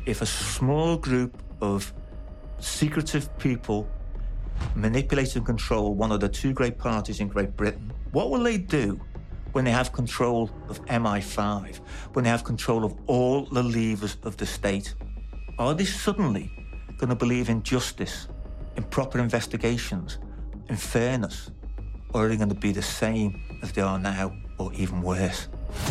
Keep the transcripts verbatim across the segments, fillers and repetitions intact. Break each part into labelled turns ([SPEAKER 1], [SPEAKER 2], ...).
[SPEAKER 1] if a small group of secretive people manipulate and control one of the two great parties in Great Britain, what will they do when they have control of M I five, when they have control of all the levers of the state? Are they suddenly going to believe in justice, in proper investigations, in fairness? Or are they going to be the same as they are now, or even worse?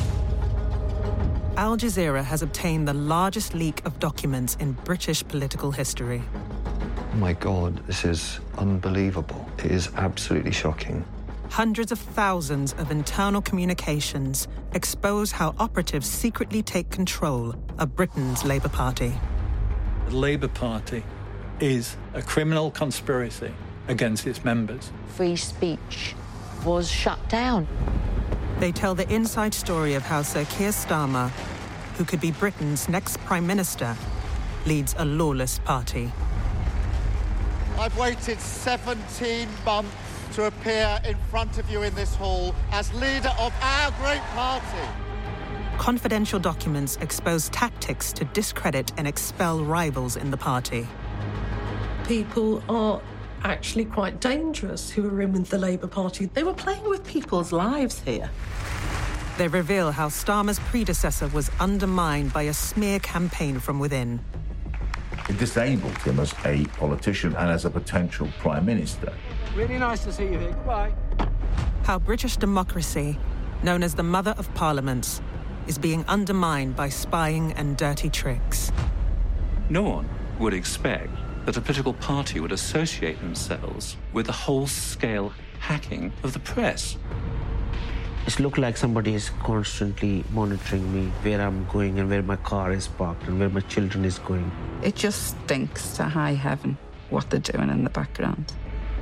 [SPEAKER 2] Al Jazeera has obtained the largest leak of documents in British political history.
[SPEAKER 3] Oh my God, this is unbelievable. It is absolutely shocking.
[SPEAKER 2] Hundreds of thousands of internal communications expose how operatives secretly take control of Britain's Labour Party.
[SPEAKER 4] The Labour Party is a criminal conspiracy against its members.
[SPEAKER 5] Free speech was shut down.
[SPEAKER 2] They tell the inside story of how Sir Keir Starmer, who could be Britain's next Prime Minister, leads a lawless party.
[SPEAKER 6] I've waited seventeen months to appear in front of you in this hall as leader of our great party.
[SPEAKER 2] Confidential documents expose tactics to discredit and expel rivals in the party.
[SPEAKER 7] People are actually quite dangerous who are in with the Labour Party. They were playing with people's lives here.
[SPEAKER 2] They reveal how Starmer's predecessor was undermined by a smear campaign from within.
[SPEAKER 8] It disabled him as a politician and as a potential Prime Minister.
[SPEAKER 9] Really nice to see you here. Goodbye.
[SPEAKER 2] How British democracy, known as the Mother of Parliaments, is being undermined by spying and dirty tricks.
[SPEAKER 10] No one would expect that a political party would associate themselves with the whole-scale hacking of the press.
[SPEAKER 11] It looked like somebody is constantly monitoring me, where I'm going and where my car is parked and where my children is going.
[SPEAKER 12] It just stinks to high heaven what they're doing in the background.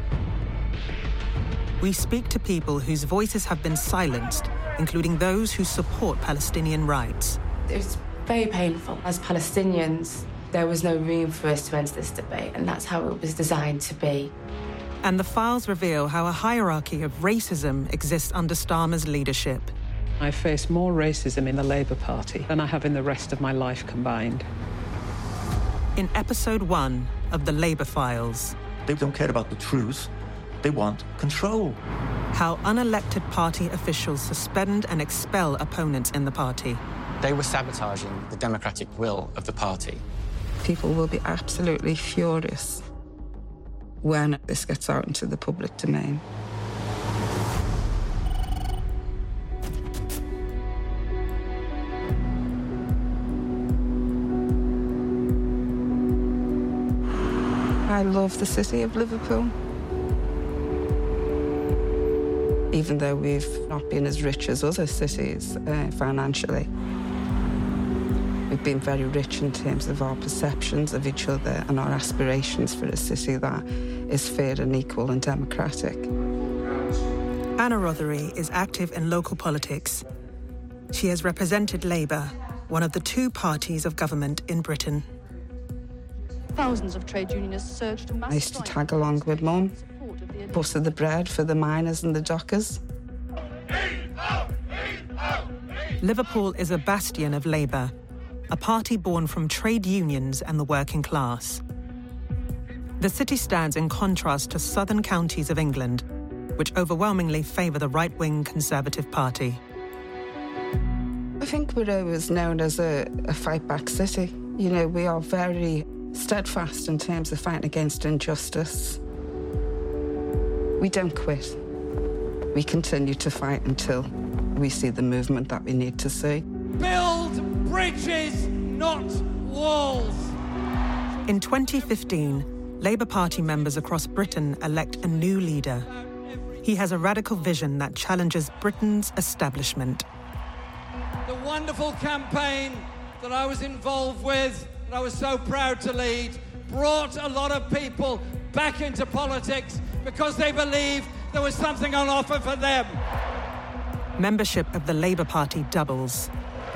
[SPEAKER 2] We speak to people whose voices have been silenced, including those who support Palestinian rights.
[SPEAKER 13] It's very painful. As Palestinians, there was no room for us to enter this debate, and that's how it was designed to be.
[SPEAKER 2] And the files reveal how a hierarchy of racism exists under Starmer's leadership.
[SPEAKER 14] I face more racism in the Labour Party than I have in the rest of my life combined.
[SPEAKER 2] In episode one of The Labour Files.
[SPEAKER 1] They don't care about the truth. They want control.
[SPEAKER 2] How unelected party officials suspend and expel opponents in the party.
[SPEAKER 15] They were sabotaging the democratic will of the party.
[SPEAKER 12] People will be absolutely furious when this gets out into the public domain. I love the city of Liverpool. Even though we've not been as rich as other cities uh, financially, we've been very rich in terms of our perceptions of each other and our aspirations for a city that is fair and equal and democratic.
[SPEAKER 2] Anna Rothery is active in local politics. She has represented Labour, one of the two parties of government in Britain.
[SPEAKER 16] Thousands of trade unionists surged to mass
[SPEAKER 12] I used to tag along with Mum, butter the bread for the miners and the dockers.
[SPEAKER 2] Liverpool is a bastion of Labour, a party born from trade unions and the working class. The city stands in contrast to southern counties of England, which overwhelmingly favour the right-wing Conservative Party.
[SPEAKER 12] I think we're always known as a, a fight-back city. You know, we are very steadfast in terms of fighting against injustice. We don't quit. We continue to fight until we see the movement that we need to see.
[SPEAKER 9] Build bridges, not walls.
[SPEAKER 2] In twenty fifteen, Labour Party members across Britain elect a new leader. He has a radical vision that challenges Britain's establishment.
[SPEAKER 9] The wonderful campaign that I was involved with, that I was so proud to lead, brought a lot of people back into politics because they believed there was something on offer for them.
[SPEAKER 2] Membership of the Labour Party doubles.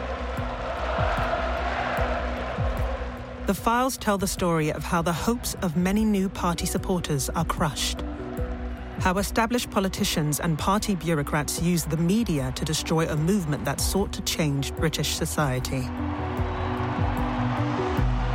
[SPEAKER 2] The files tell the story of how the hopes of many new party supporters are crushed. How established politicians and party bureaucrats use the media to destroy a movement that sought to change British society.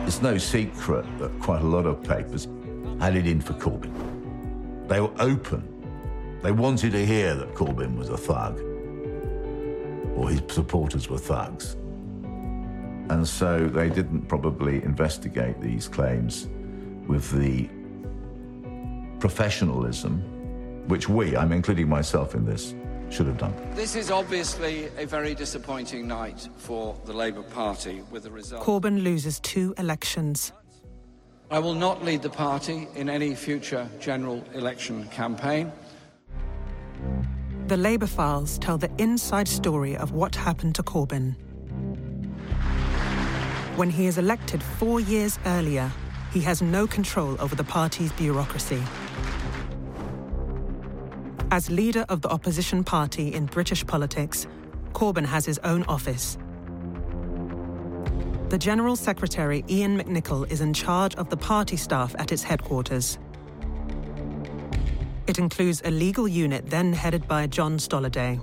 [SPEAKER 8] It's no secret that quite a lot of papers had it in for Corbyn. They were open. They wanted to hear that Corbyn was a thug, or his supporters were thugs. And so they didn't probably investigate these claims with the professionalism which we, I'm including myself in this, should have done.
[SPEAKER 17] This is obviously a very disappointing night for the Labour Party with the result.
[SPEAKER 2] Corbyn loses two elections.
[SPEAKER 17] I will not lead the party in any future general election campaign.
[SPEAKER 2] The Labour files tell the inside story of what happened to Corbyn. When he is elected four years earlier, he has no control over the party's bureaucracy. As leader of the opposition party in British politics, Corbyn has his own office. The General Secretary, Ian McNicol, is in charge of the party staff at its headquarters. It includes a legal unit then headed by John Stolliday.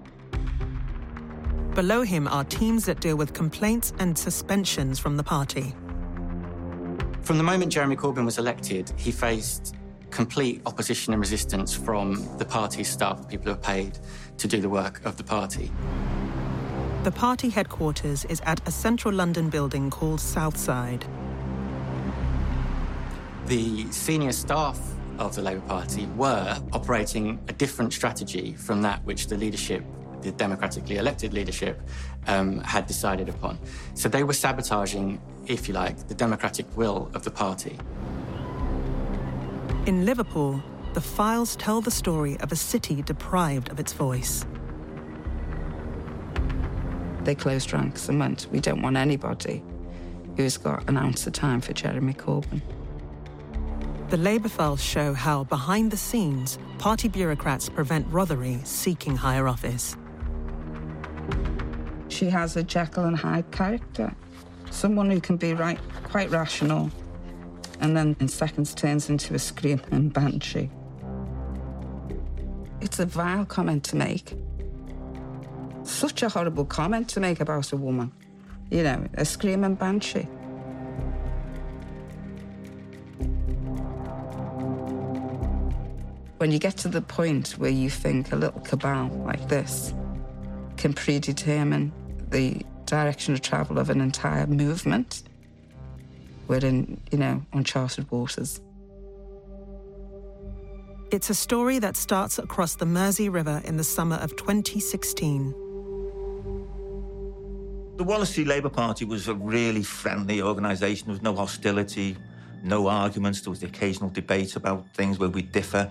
[SPEAKER 2] Below him are teams that deal with complaints and suspensions from the party.
[SPEAKER 15] From the moment Jeremy Corbyn was elected, he faced complete opposition and resistance from the party's staff, the people who are paid to do the work of the party.
[SPEAKER 2] The party headquarters is at a central London building called Southside.
[SPEAKER 15] The senior staff of the Labour Party were operating a different strategy from that which the leadership, the democratically elected leadership, um, had decided upon. So they were sabotaging, if you like, the democratic will of the party.
[SPEAKER 2] In Liverpool, the files tell the story of a city deprived of its voice.
[SPEAKER 12] They closed ranks and went, we don't want anybody who's got an ounce of time for Jeremy Corbyn.
[SPEAKER 2] The Labour files show how, behind the scenes, party bureaucrats prevent Rothery seeking higher office.
[SPEAKER 12] She has a Jekyll and Hyde character. Someone who can be right, quite rational, and then in seconds turns into a screaming banshee. It's a vile comment to make. Such a horrible comment to make about a woman. You know, a screaming banshee. When you get to the point where you think a little cabal like this can predetermine the direction of travel of an entire movement, we're in, you know, uncharted waters.
[SPEAKER 2] It's a story that starts across the Mersey River in the summer of twenty sixteen.
[SPEAKER 1] The Wallasey Labour Party was a really friendly organisation. There was no hostility, no arguments. There was the occasional debate about things where we differ.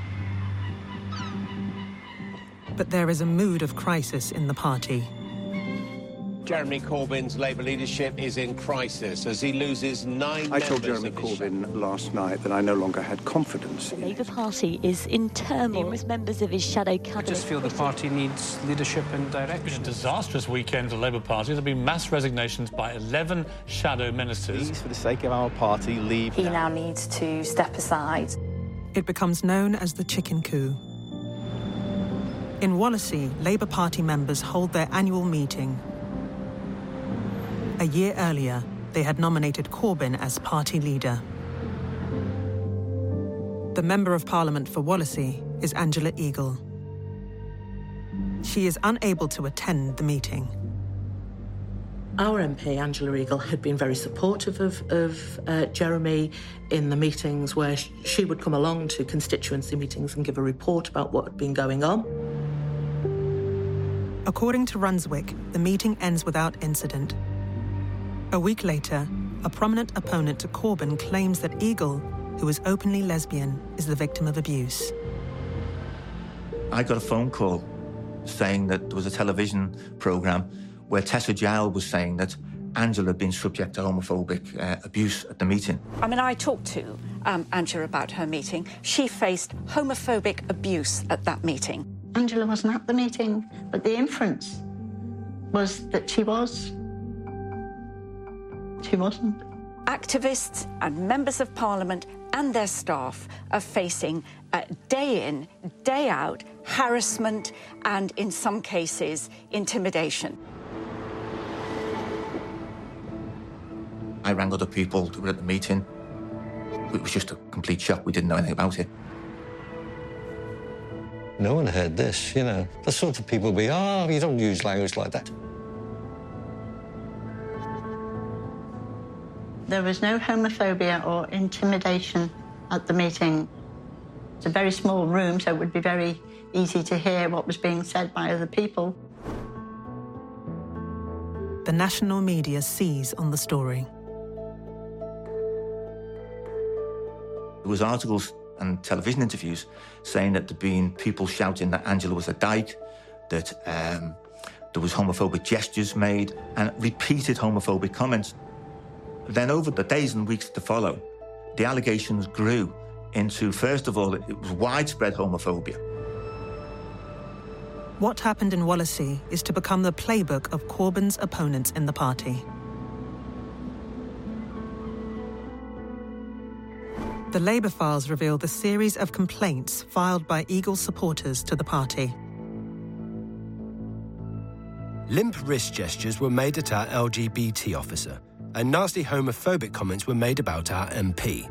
[SPEAKER 2] But there is a mood of crisis in the party.
[SPEAKER 18] Jeremy Corbyn's Labour leadership is in crisis as he loses nine
[SPEAKER 19] I told
[SPEAKER 18] members
[SPEAKER 19] Jeremy
[SPEAKER 18] of his
[SPEAKER 19] Corbyn last night that I no longer had confidence
[SPEAKER 20] The
[SPEAKER 19] in
[SPEAKER 20] Labour Party is in turmoil. Numerous members of his shadow
[SPEAKER 21] I
[SPEAKER 20] cabinet.
[SPEAKER 21] just feel the party needs leadership and direction.
[SPEAKER 4] It's been a disastrous weekend for the Labour Party. There have been mass resignations by eleven shadow ministers.
[SPEAKER 22] Please, for the sake of our party, leave
[SPEAKER 23] He now needs to step aside.
[SPEAKER 2] It becomes known as the chicken coup. In Wallasey, Labour Party members hold their annual meeting. A year earlier, they had nominated Corbyn as party leader. The Member of Parliament for Wallasey is Angela Eagle. She is unable to attend the meeting.
[SPEAKER 24] Our M P, Angela Eagle, had been very supportive of, of uh, Jeremy in the meetings where sh she would come along to constituency meetings and give a report about what had been going on.
[SPEAKER 2] According to Runswick, the meeting ends without incident. A week later, a prominent opponent to Corbyn claims that Eagle, who is openly lesbian, is the victim of abuse.
[SPEAKER 1] I got a phone call saying that there was a television programme where Tessa Jowell was saying that Angela had been subject to homophobic uh, abuse at the meeting.
[SPEAKER 25] I mean, I talked to um, Angela about her meeting. She faced homophobic abuse at that meeting.
[SPEAKER 26] Angela wasn't at the meeting, but the inference was that she was. She wasn't.
[SPEAKER 25] Activists and members of Parliament and their staff are facing uh, day in, day out, harassment and, in some cases, intimidation.
[SPEAKER 1] I I rang other people who were at the meeting. It was just a complete shock. We didn't know anything about it.
[SPEAKER 3] No one heard this, you know. The sort of people be, oh, you don't use language like that.
[SPEAKER 26] There was no homophobia or intimidation at the meeting. It's a very small room, so it would be very easy to hear what was being said by other people.
[SPEAKER 2] The national media seize on the story.
[SPEAKER 1] There was articles and television interviews saying that there'd been people shouting that Angela was a dyke, that um, there was homophobic gestures made, and repeated homophobic comments. Then over the days and weeks to follow, the allegations grew into, first of all, it was widespread homophobia.
[SPEAKER 2] What happened in Wallasey is to become the playbook of Corbyn's opponents in the party. The Labour files reveal the series of complaints filed by Eagle supporters to the party.
[SPEAKER 5] Limp wrist gestures were made at our L G B T officer, and nasty homophobic comments were made about our M P.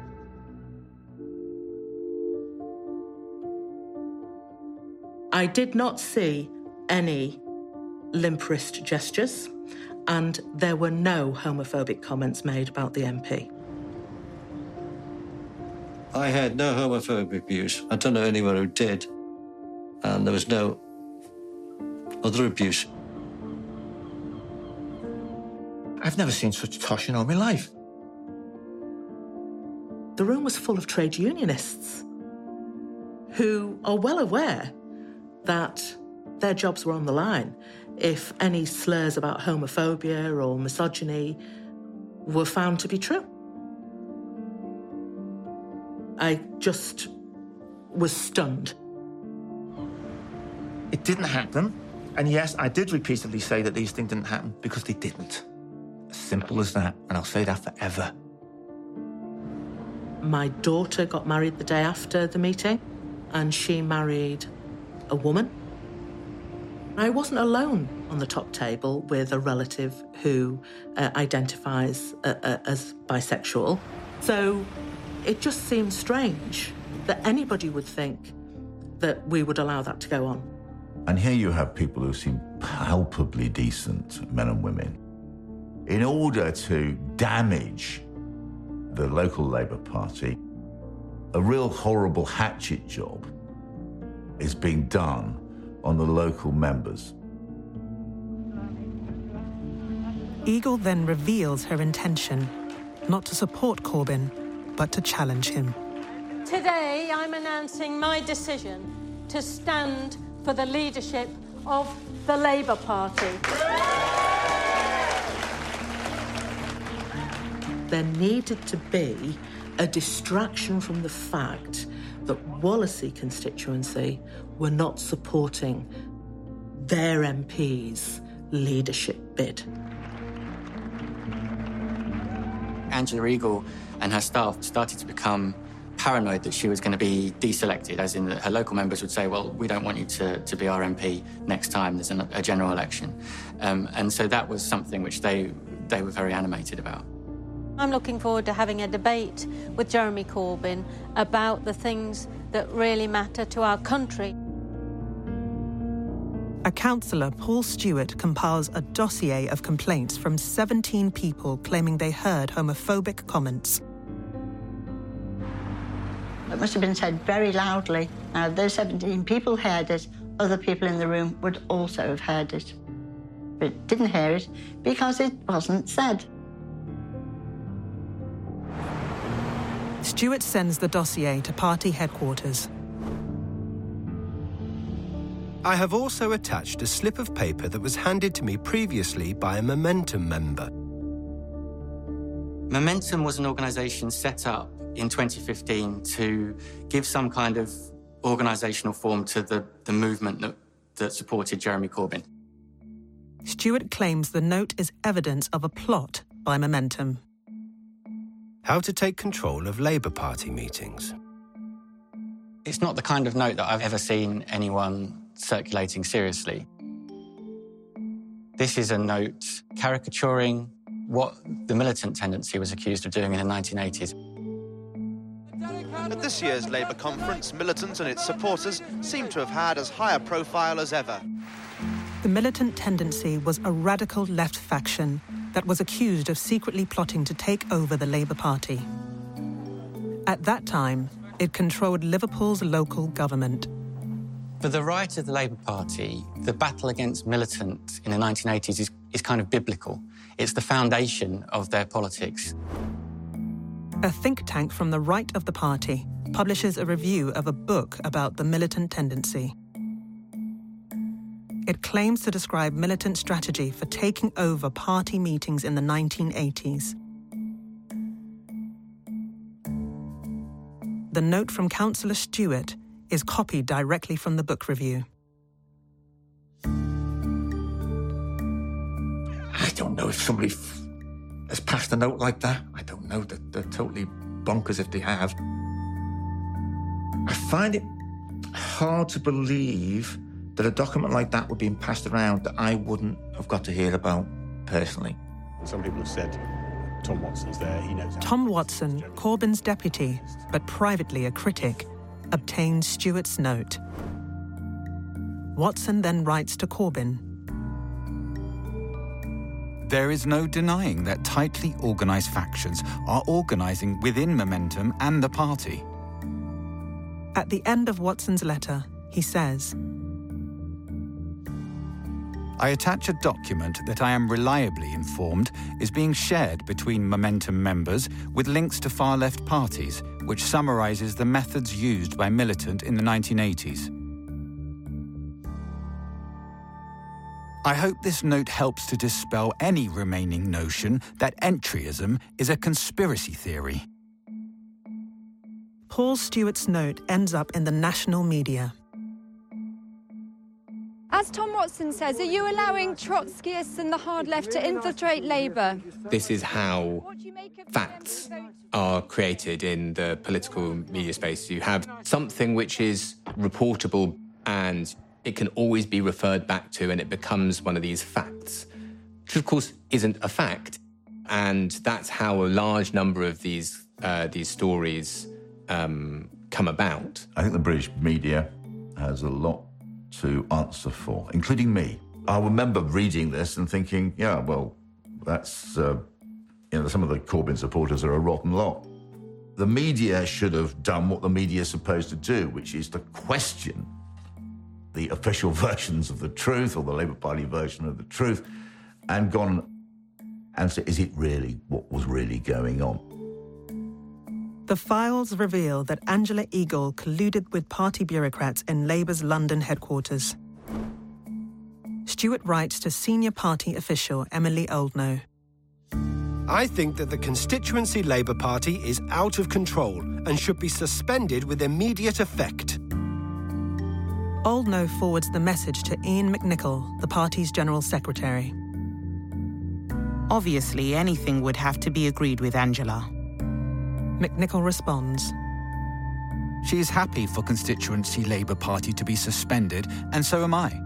[SPEAKER 24] I did not see any limp wrist gestures, and there were no homophobic comments made about the M P.
[SPEAKER 3] I had no homophobic abuse. I don't know anyone who did. And there was no other abuse.
[SPEAKER 1] I've never seen such tosh in all my life.
[SPEAKER 24] The room was full of trade unionists who are well aware that their jobs were on the line if any slurs about homophobia or misogyny were found to be true. I just was stunned.
[SPEAKER 1] It didn't happen. And yes, I did repeatedly say that these things didn't happen because they didn't. As simple as that. And I'll say that forever.
[SPEAKER 24] My daughter got married the day after the meeting, and she married a woman. I wasn't alone on the top table with a relative who uh, identifies uh, uh, as bisexual. So it just seemed strange that anybody would think that we would allow that to go on.
[SPEAKER 8] And here you have people who seem palpably decent, men and women, in order to damage the local Labour Party. A real horrible hatchet job is being done on the local members.
[SPEAKER 2] Eagle then reveals her intention, not to support Corbyn, but to challenge him.
[SPEAKER 6] Today, I'm announcing my decision to stand for the leadership of the Labour Party.
[SPEAKER 24] There needed to be a distraction from the fact that Wallasey constituency were not supporting their M P's leadership bid.
[SPEAKER 15] Angela Eagle and her staff started to become paranoid that she was going to be deselected, as in that her local members would say, well, we don't want you to, to be our M P next time there's an, a general election. Um, and so that was something which they, they were very animated about.
[SPEAKER 6] I'm looking forward to having a debate with Jeremy Corbyn about the things that really matter to our country.
[SPEAKER 2] A councillor, Paul Stewart, compiles a dossier of complaints from seventeen people claiming they heard homophobic comments.
[SPEAKER 26] It must have been said very loudly. Now, those seventeen people heard it. Other people in the room would also have heard it, but didn't hear it because it wasn't said.
[SPEAKER 2] Stewart sends the dossier to party headquarters.
[SPEAKER 5] I have also attached a slip of paper that was handed to me previously by a Momentum member.
[SPEAKER 15] Momentum was an organisation set up in twenty fifteen to give some kind of organisational form to the, the movement that, that supported Jeremy Corbyn.
[SPEAKER 2] Stewart claims the note is evidence of a plot by Momentum.
[SPEAKER 5] How to take control of Labour Party meetings.
[SPEAKER 15] It's not the kind of note that I've ever seen anyone circulating seriously. This is a note caricaturing what the militant tendency was accused of doing in the nineteen eighties.
[SPEAKER 7] At this year's Labour conference, Militant and its supporters seem to have had as high a profile as ever.
[SPEAKER 2] The Militant Tendency was a radical left faction that was accused of secretly plotting to take over the Labour Party. At that time, it controlled Liverpool's local government.
[SPEAKER 15] For the right of the Labour Party, the battle against militant in the nineteen eighties is, is kind of biblical. It's the foundation of their politics.
[SPEAKER 2] A think tank from the right of the party publishes a review of a book about the militant tendency. It claims to describe militant strategy for taking over party meetings in the nineteen eighties. The note from Councillor Stewart is copied directly from the book review.
[SPEAKER 1] I don't know if somebody f- has passed a note like that. I don't know. They're, they're totally bonkers if they have. I find it hard to believe that a document like that would be passed around that I wouldn't have got to hear about personally.
[SPEAKER 10] Some people have said Tom Watson's there, he knows how.
[SPEAKER 2] Tom Watson, Corbyn's deputy, but privately a critic, obtains Stewart's note. Watson then writes to Corbyn.
[SPEAKER 11] There is no denying that tightly organised factions are organising within Momentum and the party.
[SPEAKER 2] At the end of Watson's letter, he says,
[SPEAKER 11] I attach a document that I am reliably informed is being shared between Momentum members with links to far-left parties, which summarises the methods used by Militant in the nineteen eighties. I hope this note helps to dispel any remaining notion that entryism is a conspiracy theory.
[SPEAKER 2] Paul Stewart's note ends up in the national media.
[SPEAKER 13] As Tom Watson says, are you allowing Trotskyists and the hard left to infiltrate Labour?
[SPEAKER 14] This is how facts are created in the political media space. You have something which is reportable and it can always be referred back to, and it becomes one of these facts, which of course isn't a fact. And that's how a large number of these uh, these stories um, come about.
[SPEAKER 8] I think the British media has a lot to answer for, including me. I remember reading this and thinking, yeah, well, that's, uh, you know, some of the Corbyn supporters are a rotten lot. The media should have done what the media is supposed to do, which is to question the official versions of the truth or the Labour Party version of the truth and gone and say, is it really what was really going on?
[SPEAKER 2] The files reveal that Angela Eagle colluded with party bureaucrats in Labour's London headquarters. Stewart writes to senior party official Emily Oldknow.
[SPEAKER 5] I think that the constituency Labour Party is out of control and should be suspended with immediate effect.
[SPEAKER 2] Oldknow forwards the message to Ian McNicol, the party's general secretary.
[SPEAKER 16] Obviously, anything would have to be agreed with Angela.
[SPEAKER 2] McNicol responds.
[SPEAKER 11] She is happy for constituency Labour Party to be suspended, and so am I.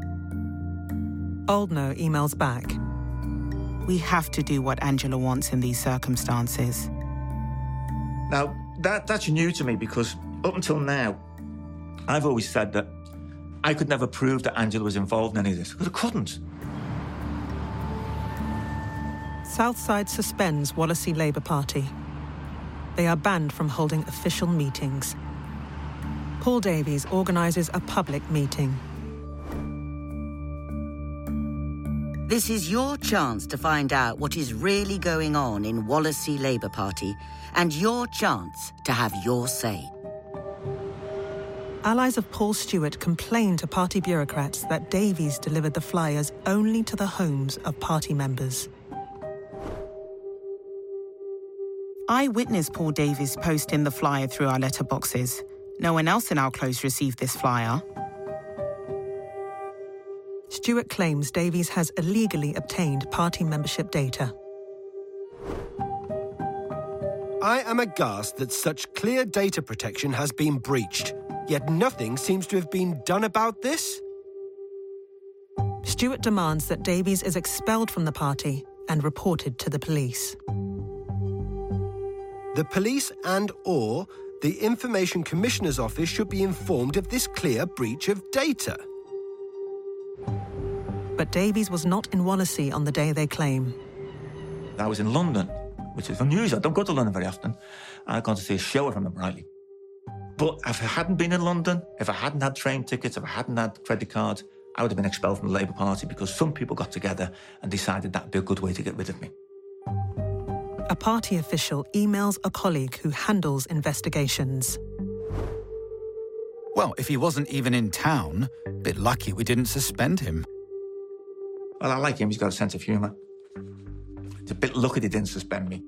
[SPEAKER 2] Oldknow emails back.
[SPEAKER 16] We have to do what Angela wants in these circumstances.
[SPEAKER 1] Now, that that's new to me because up until now, I've always said that I could never prove that Angela was involved in any of this, because I couldn't.
[SPEAKER 2] Southside suspends Wallasey Labour Party. They are banned from holding official meetings. Paul Davies organises a public meeting.
[SPEAKER 27] This is your chance to find out what is really going on in Wallasey Labour Party and your chance to have your say.
[SPEAKER 2] Allies of Paul Stewart complain to party bureaucrats that Davies delivered the flyers only to the homes of party members.
[SPEAKER 16] I witnessed Paul Davies posting the flyer through our letterboxes. No one else in our close received this flyer.
[SPEAKER 2] Stewart claims Davies has illegally obtained party membership data.
[SPEAKER 5] I am aghast that such clear data protection has been breached, yet nothing seems to have been done about this.
[SPEAKER 2] Stewart demands that Davies is expelled from the party and reported to the police.
[SPEAKER 5] The police and or the Information Commissioner's Office should be informed of this clear breach of data.
[SPEAKER 2] But Davies was not in Wallasey on the day they claim.
[SPEAKER 1] I was in London, which is unusual. I don't go to London very often. I'd gone to see a show from Brightly. But if I hadn't been in London, if I hadn't had train tickets, if I hadn't had credit cards, I would have been expelled from the Labour Party because some people got together and decided that'd be a good way to get rid of me.
[SPEAKER 2] A party official emails a colleague who handles investigations.
[SPEAKER 11] Well, if he wasn't even in town, bit lucky we didn't suspend him.
[SPEAKER 1] Well, I like him. He's got a sense of humour. It's a bit lucky they didn't suspend me.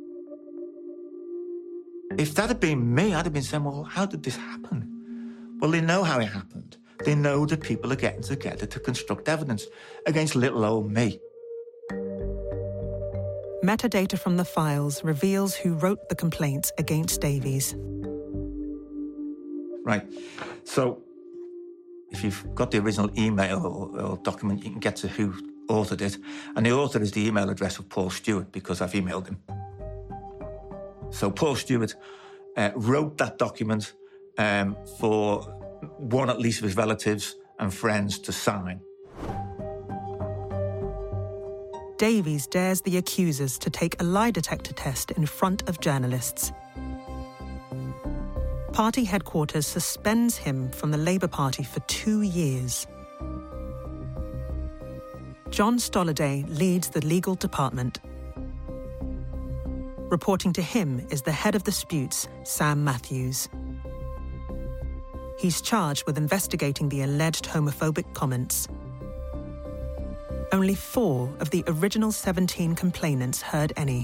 [SPEAKER 1] If that had been me, I'd have been saying, well, how did this happen? Well, they know how it happened. They know that people are getting together to construct evidence against little old me.
[SPEAKER 2] Metadata from the files reveals who wrote the complaints against Davies.
[SPEAKER 1] Right. So, if you've got the original email or, or document, you can get to who authored it. And the author is the email address of Paul Stewart, because I've emailed him. So Paul Stewart uh, wrote that document um, for one, at least, of his relatives and friends to sign.
[SPEAKER 2] Davies dares the accusers to take a lie detector test in front of journalists. Party headquarters suspends him from the Labour Party for two years. John Stolliday leads the legal department. Reporting to him is the head of disputes, Sam Matthews. He's charged with investigating the alleged homophobic comments. Only four of the original seventeen complainants heard any.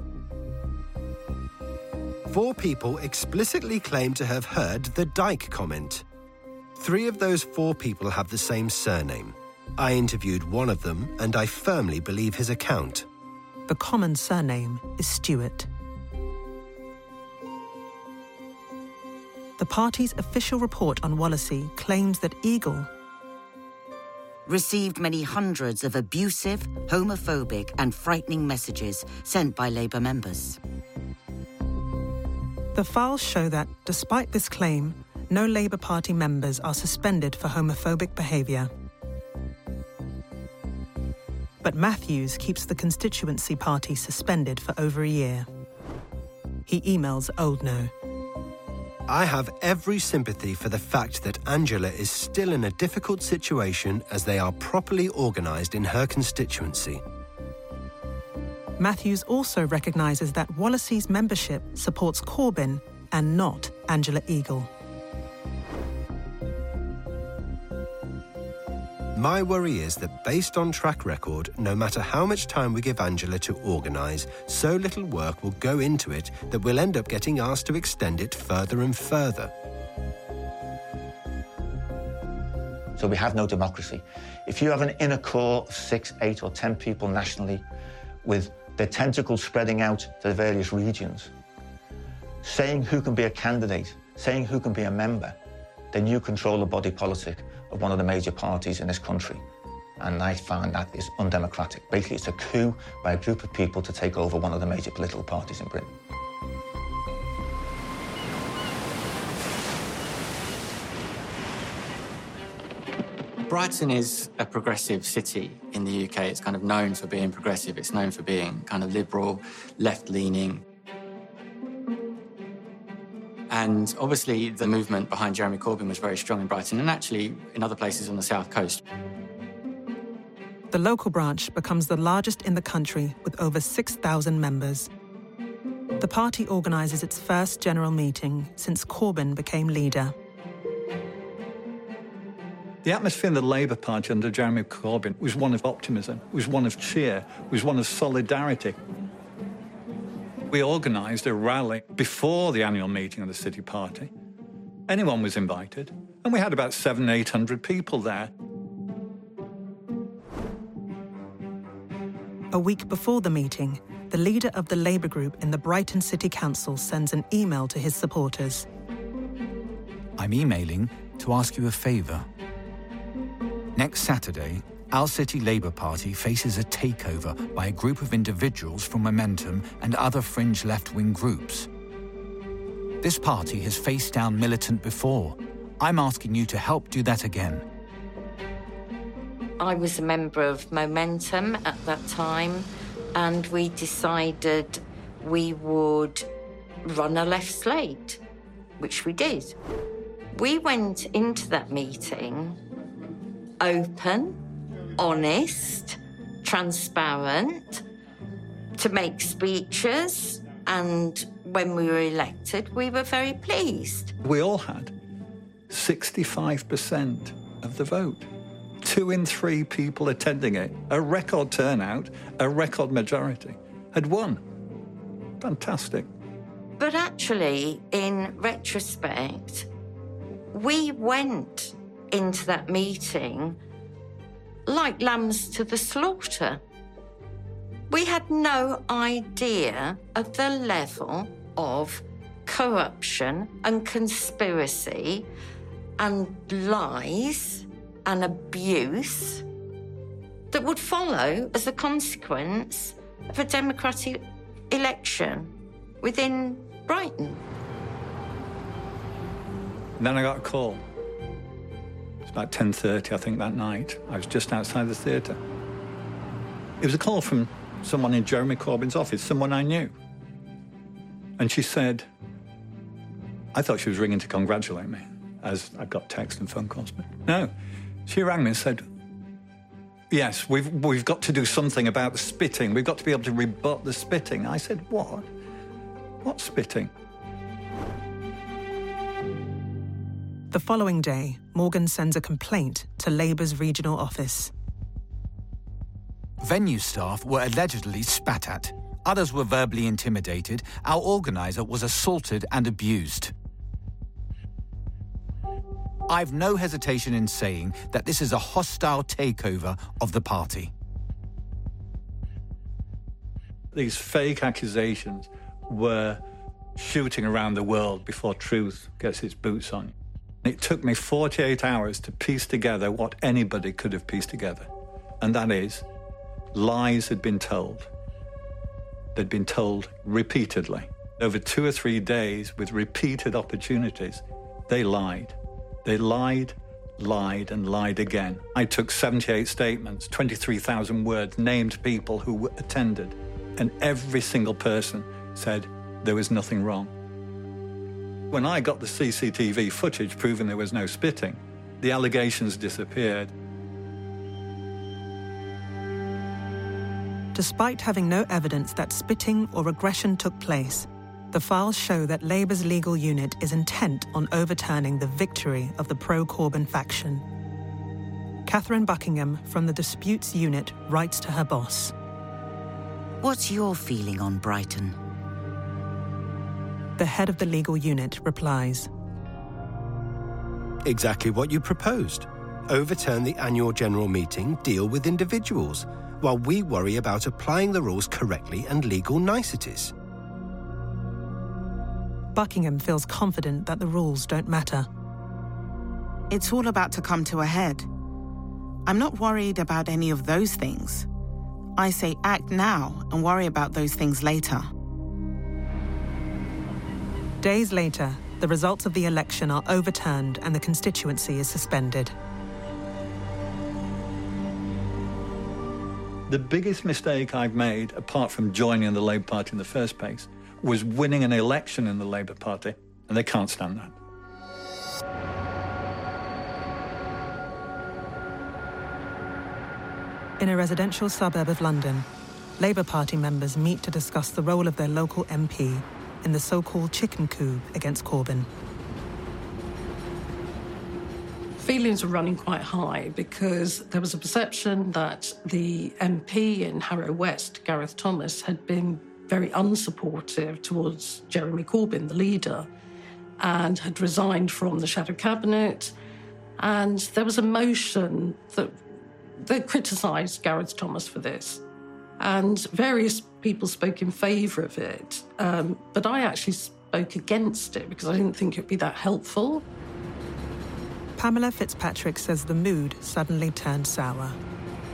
[SPEAKER 5] Four people explicitly claim to have heard the Dyke comment. Three of those four people have the same surname. I interviewed one of them, and I firmly believe his account.
[SPEAKER 2] The common surname is Stewart. The party's official report on Wallasey claims that Eagle
[SPEAKER 27] received many hundreds of abusive, homophobic and frightening messages sent by Labour members.
[SPEAKER 2] The files show that, despite this claim, no Labour Party members are suspended for homophobic behaviour. But Matthews keeps the constituency party suspended for over a year. He emails Oldknow.
[SPEAKER 5] I have every sympathy for the fact that Angela is still in a difficult situation as they are properly organised in her constituency.
[SPEAKER 2] Matthews also recognises that Wallasey's membership supports Corbyn and not Angela Eagle.
[SPEAKER 5] My worry is that based on track record, no matter how much time we give Angela to organise, so little work will go into it that we'll end up getting asked to extend it further and further.
[SPEAKER 1] So we have no democracy. If you have an inner core of six, eight or ten people nationally with their tentacles spreading out to the various regions, saying who can be a candidate, saying who can be a member, then you control the body politic of one of the major parties in this country. And I find that is undemocratic. Basically, it's a coup by a group of people to take over one of the major political parties in Britain.
[SPEAKER 15] Brighton is a progressive city in the U K. It's kind of known for being progressive. It's known for being kind of liberal, left-leaning. And obviously, the movement behind Jeremy Corbyn was very strong in Brighton and actually in other places on the south coast.
[SPEAKER 2] The local branch becomes the largest in the country with over six thousand members. The party organises its first general meeting since Corbyn became leader.
[SPEAKER 4] The atmosphere in the Labour Party under Jeremy Corbyn was one of optimism, was one of cheer, was one of solidarity. We organised a rally before the annual meeting of the City Party. Anyone was invited, and we had about seven, eight hundred people there.
[SPEAKER 2] A week before the meeting, the leader of the Labour group in the Brighton City Council sends an email to his supporters.
[SPEAKER 11] I'm emailing to ask you a favour. Next Saturday, our city Labour Party faces a takeover by a group of individuals from Momentum and other fringe left-wing groups. This party has faced down militant before. I'm asking you to help do that again.
[SPEAKER 9] I was a member of Momentum at that time, and we decided we would run a left slate, which we did. We went into that meeting open, honest, transparent, to make speeches, and when we were elected, we were very pleased.
[SPEAKER 4] We all had sixty-five percent of the vote. Two in three people attending it, a record turnout, a record majority, had won. Fantastic.
[SPEAKER 9] But actually, in retrospect, we went into that meeting like lambs to the slaughter. We had no idea of the level of corruption and conspiracy and lies and abuse that would follow as a consequence of a democratic election within Brighton.
[SPEAKER 4] And then I got a call. It was about ten thirty, I think, that night. I was just outside the theatre. It was a call from someone in Jeremy Corbyn's office, someone I knew. And she said, I thought she was ringing to congratulate me, as I got text and phone calls, but no. She rang me and said, yes, we've, we've got to do something about the spitting. We've got to be able to rebut the spitting. I said, what? What spitting?
[SPEAKER 2] The following day, Morgan sends a complaint to Labour's regional office.
[SPEAKER 11] Venue staff were allegedly spat at. Others were verbally intimidated. Our organiser was assaulted and abused. I've no hesitation in saying that this is a hostile takeover of the party.
[SPEAKER 4] These fake accusations were shooting around the world before truth gets its boots on. It took me forty-eight hours to piece together what anybody could have pieced together. And that is, lies had been told. They'd been told repeatedly. Over two or three days, with repeated opportunities, they lied. They lied, lied, and lied again. I took seventy-eight statements, twenty-three thousand words, named people who attended, and every single person said there was nothing wrong. When I got the C C T V footage proving there was no spitting, the allegations disappeared.
[SPEAKER 2] Despite having no evidence that spitting or aggression took place, the files show that Labour's legal unit is intent on overturning the victory of the pro-Corbyn faction. Catherine Buckingham from the Disputes Unit writes to her boss.
[SPEAKER 27] What's your feeling on Brighton?
[SPEAKER 2] The head of the legal unit replies.
[SPEAKER 5] Exactly what you proposed. Overturn the annual general meeting, deal with individuals, while we worry about applying the rules correctly and legal niceties.
[SPEAKER 2] Buckingham feels confident that the rules don't matter.
[SPEAKER 16] It's all about to come to a head. I'm not worried about any of those things. I say act now and worry about those things later.
[SPEAKER 2] Days later, the results of the election are overturned and the constituency is suspended.
[SPEAKER 4] The biggest mistake I've made, apart from joining the Labour Party in the first place, was winning an election in the Labour Party, and they can't stand that.
[SPEAKER 2] In a residential suburb of London, Labour Party members meet to discuss the role of their local M P in the so-called chicken coup against Corbyn.
[SPEAKER 24] Feelings were running quite high because there was a perception that the M P in Harrow West, Gareth Thomas, had been very unsupportive towards Jeremy Corbyn, the leader, and had resigned from the shadow cabinet. And there was a motion that, that criticised Gareth Thomas for this. And various people spoke in favour of it, um, but I actually spoke against it because I didn't think it would be that helpful.
[SPEAKER 2] Pamela Fitzpatrick says the mood suddenly turned sour.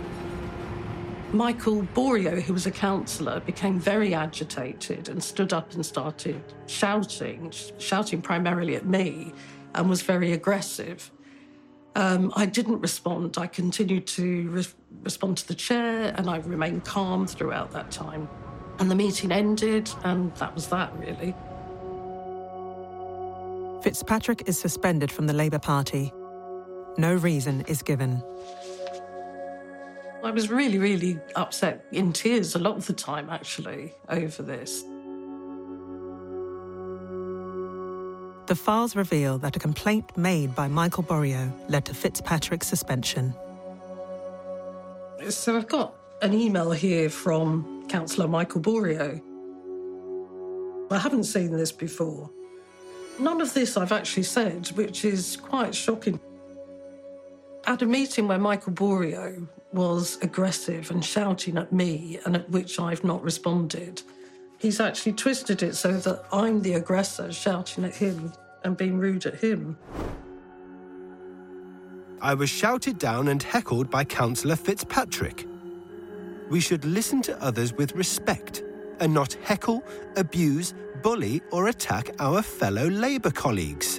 [SPEAKER 24] Michael Borio, who was a councillor, became very agitated and stood up and started shouting, sh- shouting primarily at me, and was very aggressive. Um, I didn't respond. I continued to re- respond to the chair, and I remained calm throughout that time. And the meeting ended, and that was that, really.
[SPEAKER 2] Fitzpatrick is suspended from the Labour Party. No reason is given.
[SPEAKER 24] I was really, really upset, in tears a lot of the time, actually, over this.
[SPEAKER 2] The files reveal that a complaint made by Michael Borio led to Fitzpatrick's suspension.
[SPEAKER 24] So I've got an email here from Councillor Michael Borio. I haven't seen this before. None of this I've actually said, which is quite shocking. At a meeting where Michael Borio was aggressive and shouting at me, and at which I've not responded, he's actually twisted it so that I'm the aggressor shouting at him and being rude at him.
[SPEAKER 5] I was shouted down and heckled by Councillor Fitzpatrick. We should listen to others with respect and not heckle, abuse, bully or attack our fellow Labour colleagues.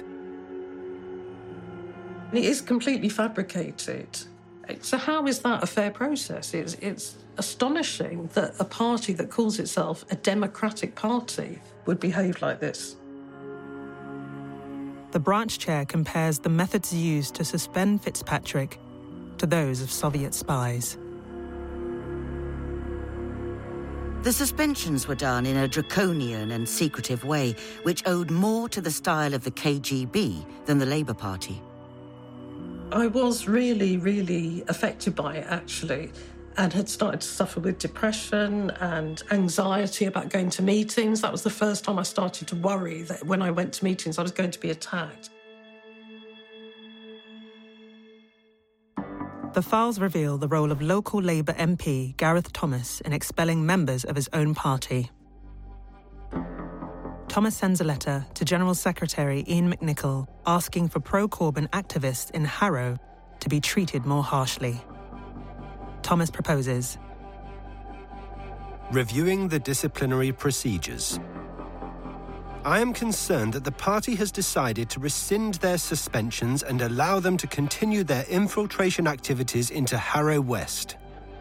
[SPEAKER 24] It is completely fabricated. So how is that a fair process? It's, it's astonishing that a party that calls itself a democratic party would behave like this.
[SPEAKER 2] The branch chair compares the methods used to suspend Fitzpatrick to those of Soviet spies.
[SPEAKER 27] The suspensions were done in a draconian and secretive way, which owed more to the style of the K G B than the Labour Party.
[SPEAKER 24] I was really, really affected by it, actually, and had started to suffer with depression and anxiety about going to meetings. That was the first time I started to worry that when I went to meetings I was going to be attacked.
[SPEAKER 2] The files reveal the role of local Labour M P Gareth Thomas in expelling members of his own party. Thomas sends a letter to General Secretary Ian McNichol asking for pro-Corbyn activists in Harrow to be treated more harshly. Thomas proposes
[SPEAKER 5] reviewing the disciplinary procedures. I am concerned that the party has decided to rescind their suspensions and allow them to continue their infiltration activities into Harrow West.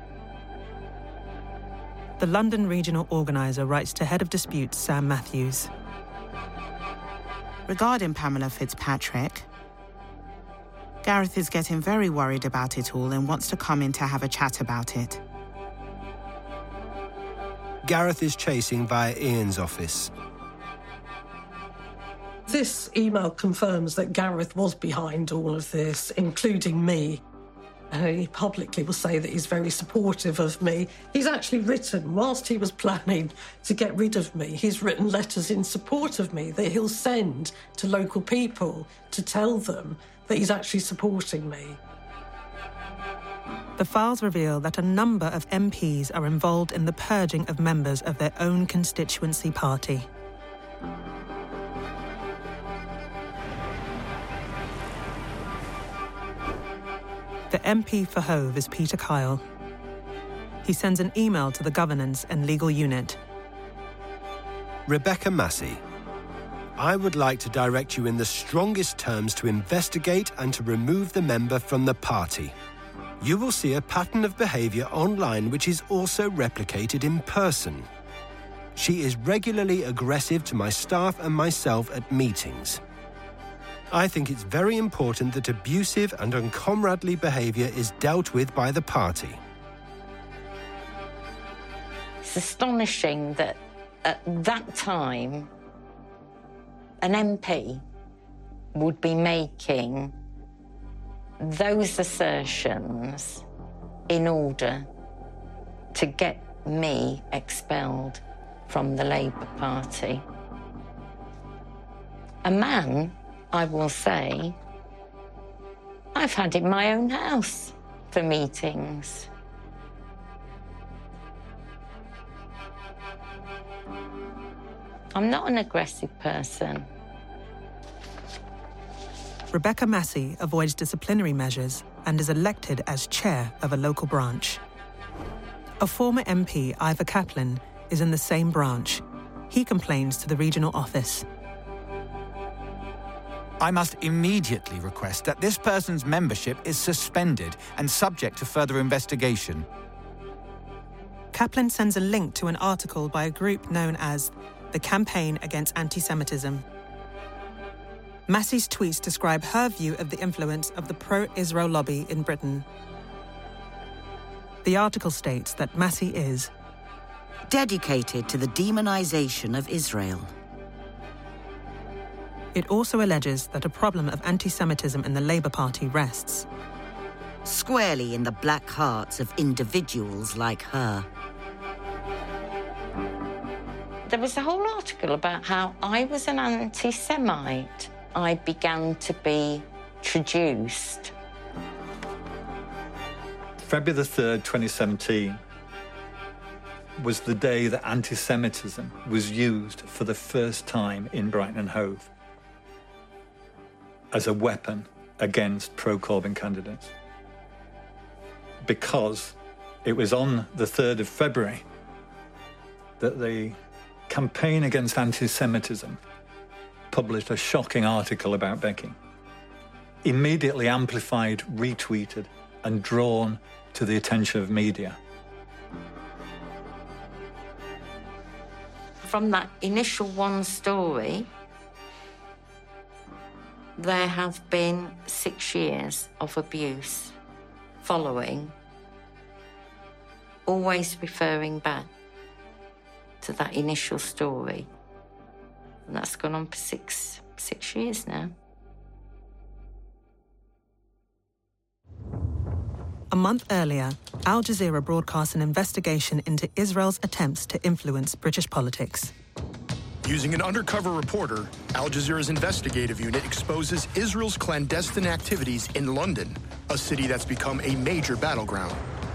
[SPEAKER 2] The London regional organiser writes to Head of Disputes Sam Matthews.
[SPEAKER 16] Regarding Pamela Fitzpatrick, Gareth is getting very worried about it all and wants to come in to have a chat about it.
[SPEAKER 5] Gareth is chasing via Ian's office.
[SPEAKER 24] This email confirms that Gareth was behind all of this, including me. And he publicly will say that he's very supportive of me. He's actually written, whilst he was planning to get rid of me, he's written letters in support of me that he'll send to local people to tell them that he's actually supporting me.
[SPEAKER 2] The files reveal that a number of M Ps are involved in the purging of members of their own constituency party. The M P for Hove is Peter Kyle. He sends an email to the Governance and Legal Unit.
[SPEAKER 5] Rebecca Massey, I would like to direct you in the strongest terms to investigate and to remove the member from the party. You will see a pattern of behaviour online which is also replicated in person. She is regularly aggressive to my staff and myself at meetings. I think it's very important that abusive and uncomradely behaviour is dealt with by the party.
[SPEAKER 9] It's astonishing that at that time an M P would be making those assertions in order to get me expelled from the Labour Party. A man, I will say, I've had in my own house for meetings. I'm not an aggressive person.
[SPEAKER 2] Rebecca Massey avoids disciplinary measures and is elected as chair of a local branch. A former M P, Ivor Kaplan, is in the same branch. He complains to the regional office.
[SPEAKER 11] I must immediately request that this person's membership is suspended and subject to further investigation.
[SPEAKER 2] Kaplan sends a link to an article by a group known as the Campaign Against Anti-Semitism. Massey's tweets describe her view of the influence of the pro-Israel lobby in Britain. The article states that Massey is
[SPEAKER 27] dedicated to the demonization of Israel.
[SPEAKER 2] It also alleges that a problem of anti-Semitism in the Labour Party rests
[SPEAKER 27] squarely in the black hearts of individuals like her.
[SPEAKER 9] There was a whole article about how I was an anti-Semite. I began to be traduced.
[SPEAKER 4] February the third, twenty seventeen, was the day that anti-Semitism was used for the first time in Brighton and Hove as a weapon against pro-Corbyn candidates. Because it was on the third of February that the Campaign Against Anti-Semitism published a shocking article about Becky, immediately amplified, retweeted, and drawn to the attention of media.
[SPEAKER 9] From that initial one story, there have been six years of abuse following, always referring back to that initial story. And that's gone on for six, six years now.
[SPEAKER 2] A month earlier, Al Jazeera broadcast an investigation into Israel's attempts to influence British politics.
[SPEAKER 12] Using an undercover reporter, Al Jazeera's investigative unit exposes Israel's clandestine activities in London, a city that's become a major battleground.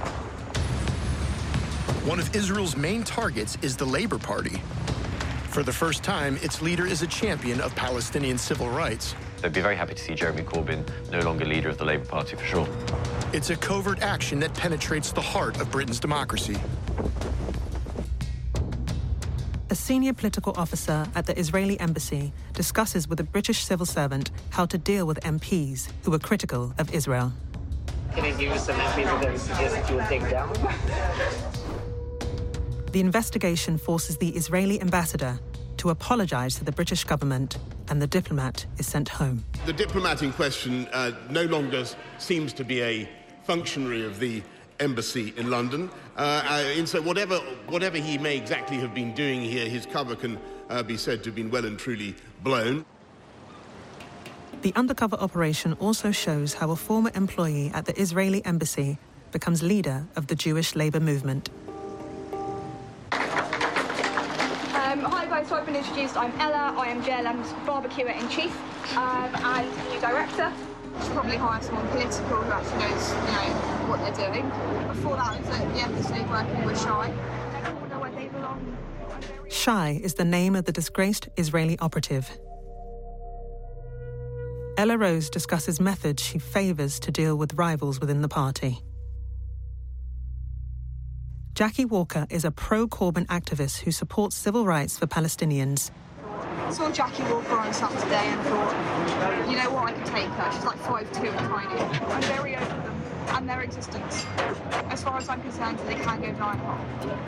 [SPEAKER 12] One of Israel's main targets is the Labour Party. For the first time, its leader is a champion of Palestinian civil rights.
[SPEAKER 17] They'd be very happy to see Jeremy Corbyn no longer leader of the Labour Party, for sure.
[SPEAKER 12] It's a covert action that penetrates the heart of Britain's democracy.
[SPEAKER 2] A senior political officer at the Israeli embassy discusses with a British civil servant how to deal with M Ps who were critical of Israel.
[SPEAKER 18] Can you give us some M Ps that you suggest that you would take down?
[SPEAKER 2] The investigation forces the Israeli ambassador to apologise to the British government, and the diplomat is sent home.
[SPEAKER 19] The diplomat in question uh, no longer seems to be a functionary of the embassy in London. Uh, uh, and so whatever, whatever he may exactly have been doing here, his cover can uh, be said to have been well and truly blown.
[SPEAKER 2] The undercover operation also shows how a former employee at the Israeli embassy becomes leader of the Jewish labour movement.
[SPEAKER 20] Um, hi guys, so I've been introduced. I'm Ella, I am J L M's barbecuer-in-chief um, and new director.
[SPEAKER 21] Should probably hire someone political who actually knows, you know, what they're doing. Before that, I was at the embassy working with Shai. They all know where they belong.
[SPEAKER 2] Shai is the name of the disgraced Israeli operative. Ella Rose discusses methods she favours to deal with rivals within the party. Jackie Walker is a pro-Corbyn activist who supports civil rights for Palestinians.
[SPEAKER 21] I saw Jackie Walker on Saturday and thought, you know what, I could take her. She's like five two and tiny. I'm very over them and their existence. As far as I'm concerned, they can go blind hole.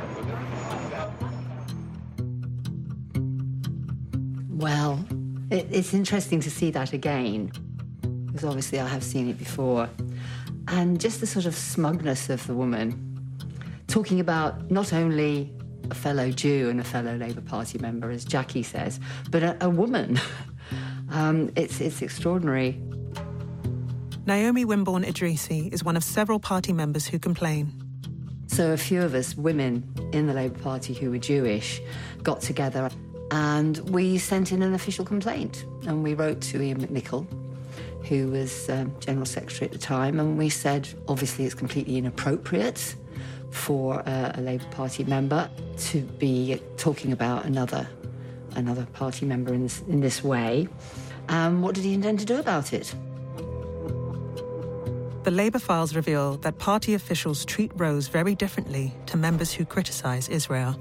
[SPEAKER 22] Well, it, it's interesting to see that again, because obviously I have seen it before. And just the sort of smugness of the woman, talking about not only a fellow Jew and a fellow Labour Party member, as Jackie says, but a, a woman. um, it's, it's extraordinary.
[SPEAKER 2] Naomi Wimborne Idrisi is one of several party members who complain.
[SPEAKER 22] So a few of us women in the Labour Party who were Jewish got together and we sent in an official complaint. And we wrote to Ian McNichol, who was um, General Secretary at the time, and we said, obviously it's completely inappropriate for uh, a Labour Party member to be talking about another another party member in this, in this way. Um, what did he intend to do about it?
[SPEAKER 2] The Labour files reveal that party officials treat Rose very differently to members who criticise Israel.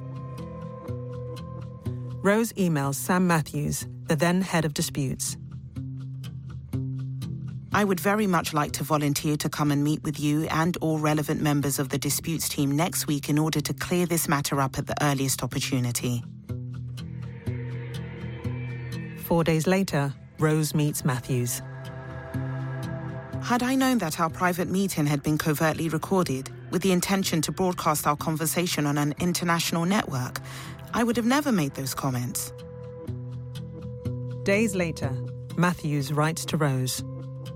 [SPEAKER 2] Rose emails Sam Matthews, the then head of disputes.
[SPEAKER 16] I would very much like to volunteer to come and meet with you and all relevant members of the disputes team next week in order to clear this matter up at the earliest opportunity.
[SPEAKER 2] Four days later, Rose meets Matthews.
[SPEAKER 16] Had I known that our private meeting had been covertly recorded with the intention to broadcast our conversation on an international network, I would have never made those comments.
[SPEAKER 2] Days later, Matthews writes to Rose.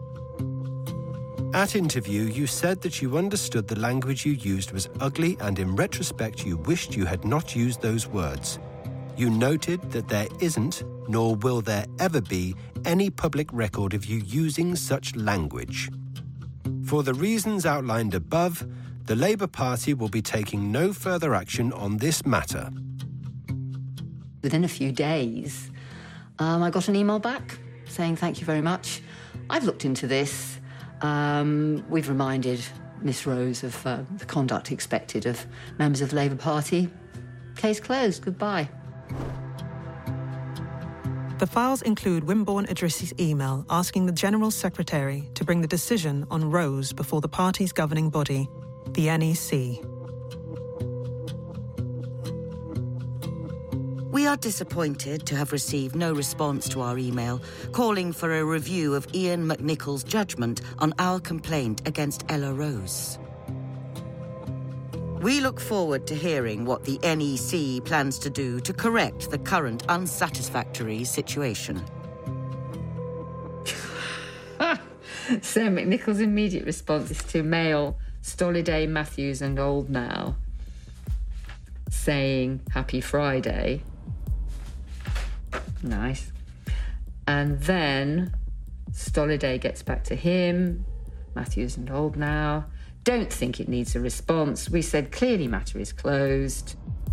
[SPEAKER 5] At interview, you said that you understood the language you used was ugly, and in retrospect, you wished you had not used those words. You noted that there isn't, nor will there ever be, any public record of you using such language. For the reasons outlined above, the Labour Party will be taking no further action on this matter.
[SPEAKER 22] Within a few days, um, I got an email back saying thank you very much. I've looked into this. Um, we've reminded Miss Rose of uh, the conduct expected of members of the Labour Party. Case closed. Goodbye.
[SPEAKER 2] The files include Wimborne Idrissi's email asking the General Secretary to bring the decision on Rose before the party's governing body, the N E C.
[SPEAKER 27] We are disappointed to have received no response to our email calling for a review of Ian McNichol's judgment on our complaint against Ella Rose. We look forward to hearing what the N E C plans to do to correct the current unsatisfactory situation.
[SPEAKER 22] Sir McNichol's immediate response is to mail Stoliday, Matthews and Oldnow saying Happy Friday. Nice. And then Stoliday gets back to him, Matthews and Oldnow. Don't think it needs a response. We said clearly matter is closed.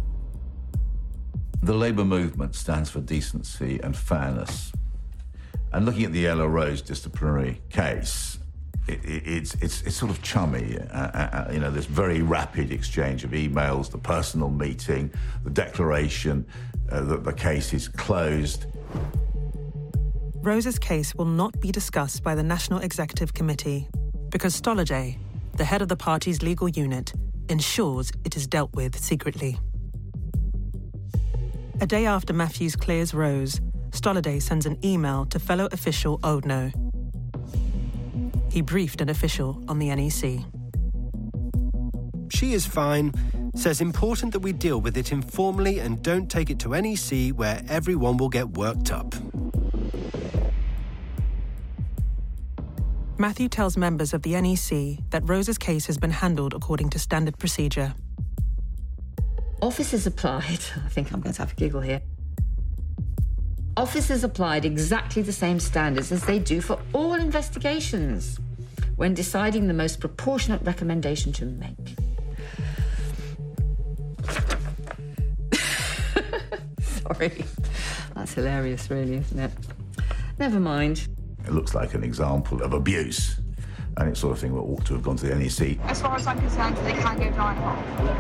[SPEAKER 8] The Labour movement stands for decency and fairness. And looking at the Ella Rose disciplinary case, it, it, it's, it's, it's sort of chummy. Uh, uh, you know, there's very rapid exchange of emails, the personal meeting, the declaration uh, that the case is closed.
[SPEAKER 2] Rose's case will not be discussed by the National Executive Committee because Stoliday, the head of the party's legal unit, ensures it is dealt with secretly. A day after Matthews clears Rose, Stoliday sends an email to fellow official Oldnow. He briefed an official on the N E C.
[SPEAKER 5] She is fine, says important that we deal with it informally and don't take it to N E C where everyone will get worked up.
[SPEAKER 2] Matthew tells members of the N E C that Rose's case has been handled according to standard procedure.
[SPEAKER 22] Officers applied, I think I'm going to have a giggle here. Officers applied exactly the same standards as they do for all investigations when deciding the most proportionate recommendation to make. Sorry. That's hilarious, really, isn't it? Never mind.
[SPEAKER 8] It looks like an example of abuse, and it's sort of thing that ought to have gone to the N E C.
[SPEAKER 21] As far as I'm concerned, they can go blind.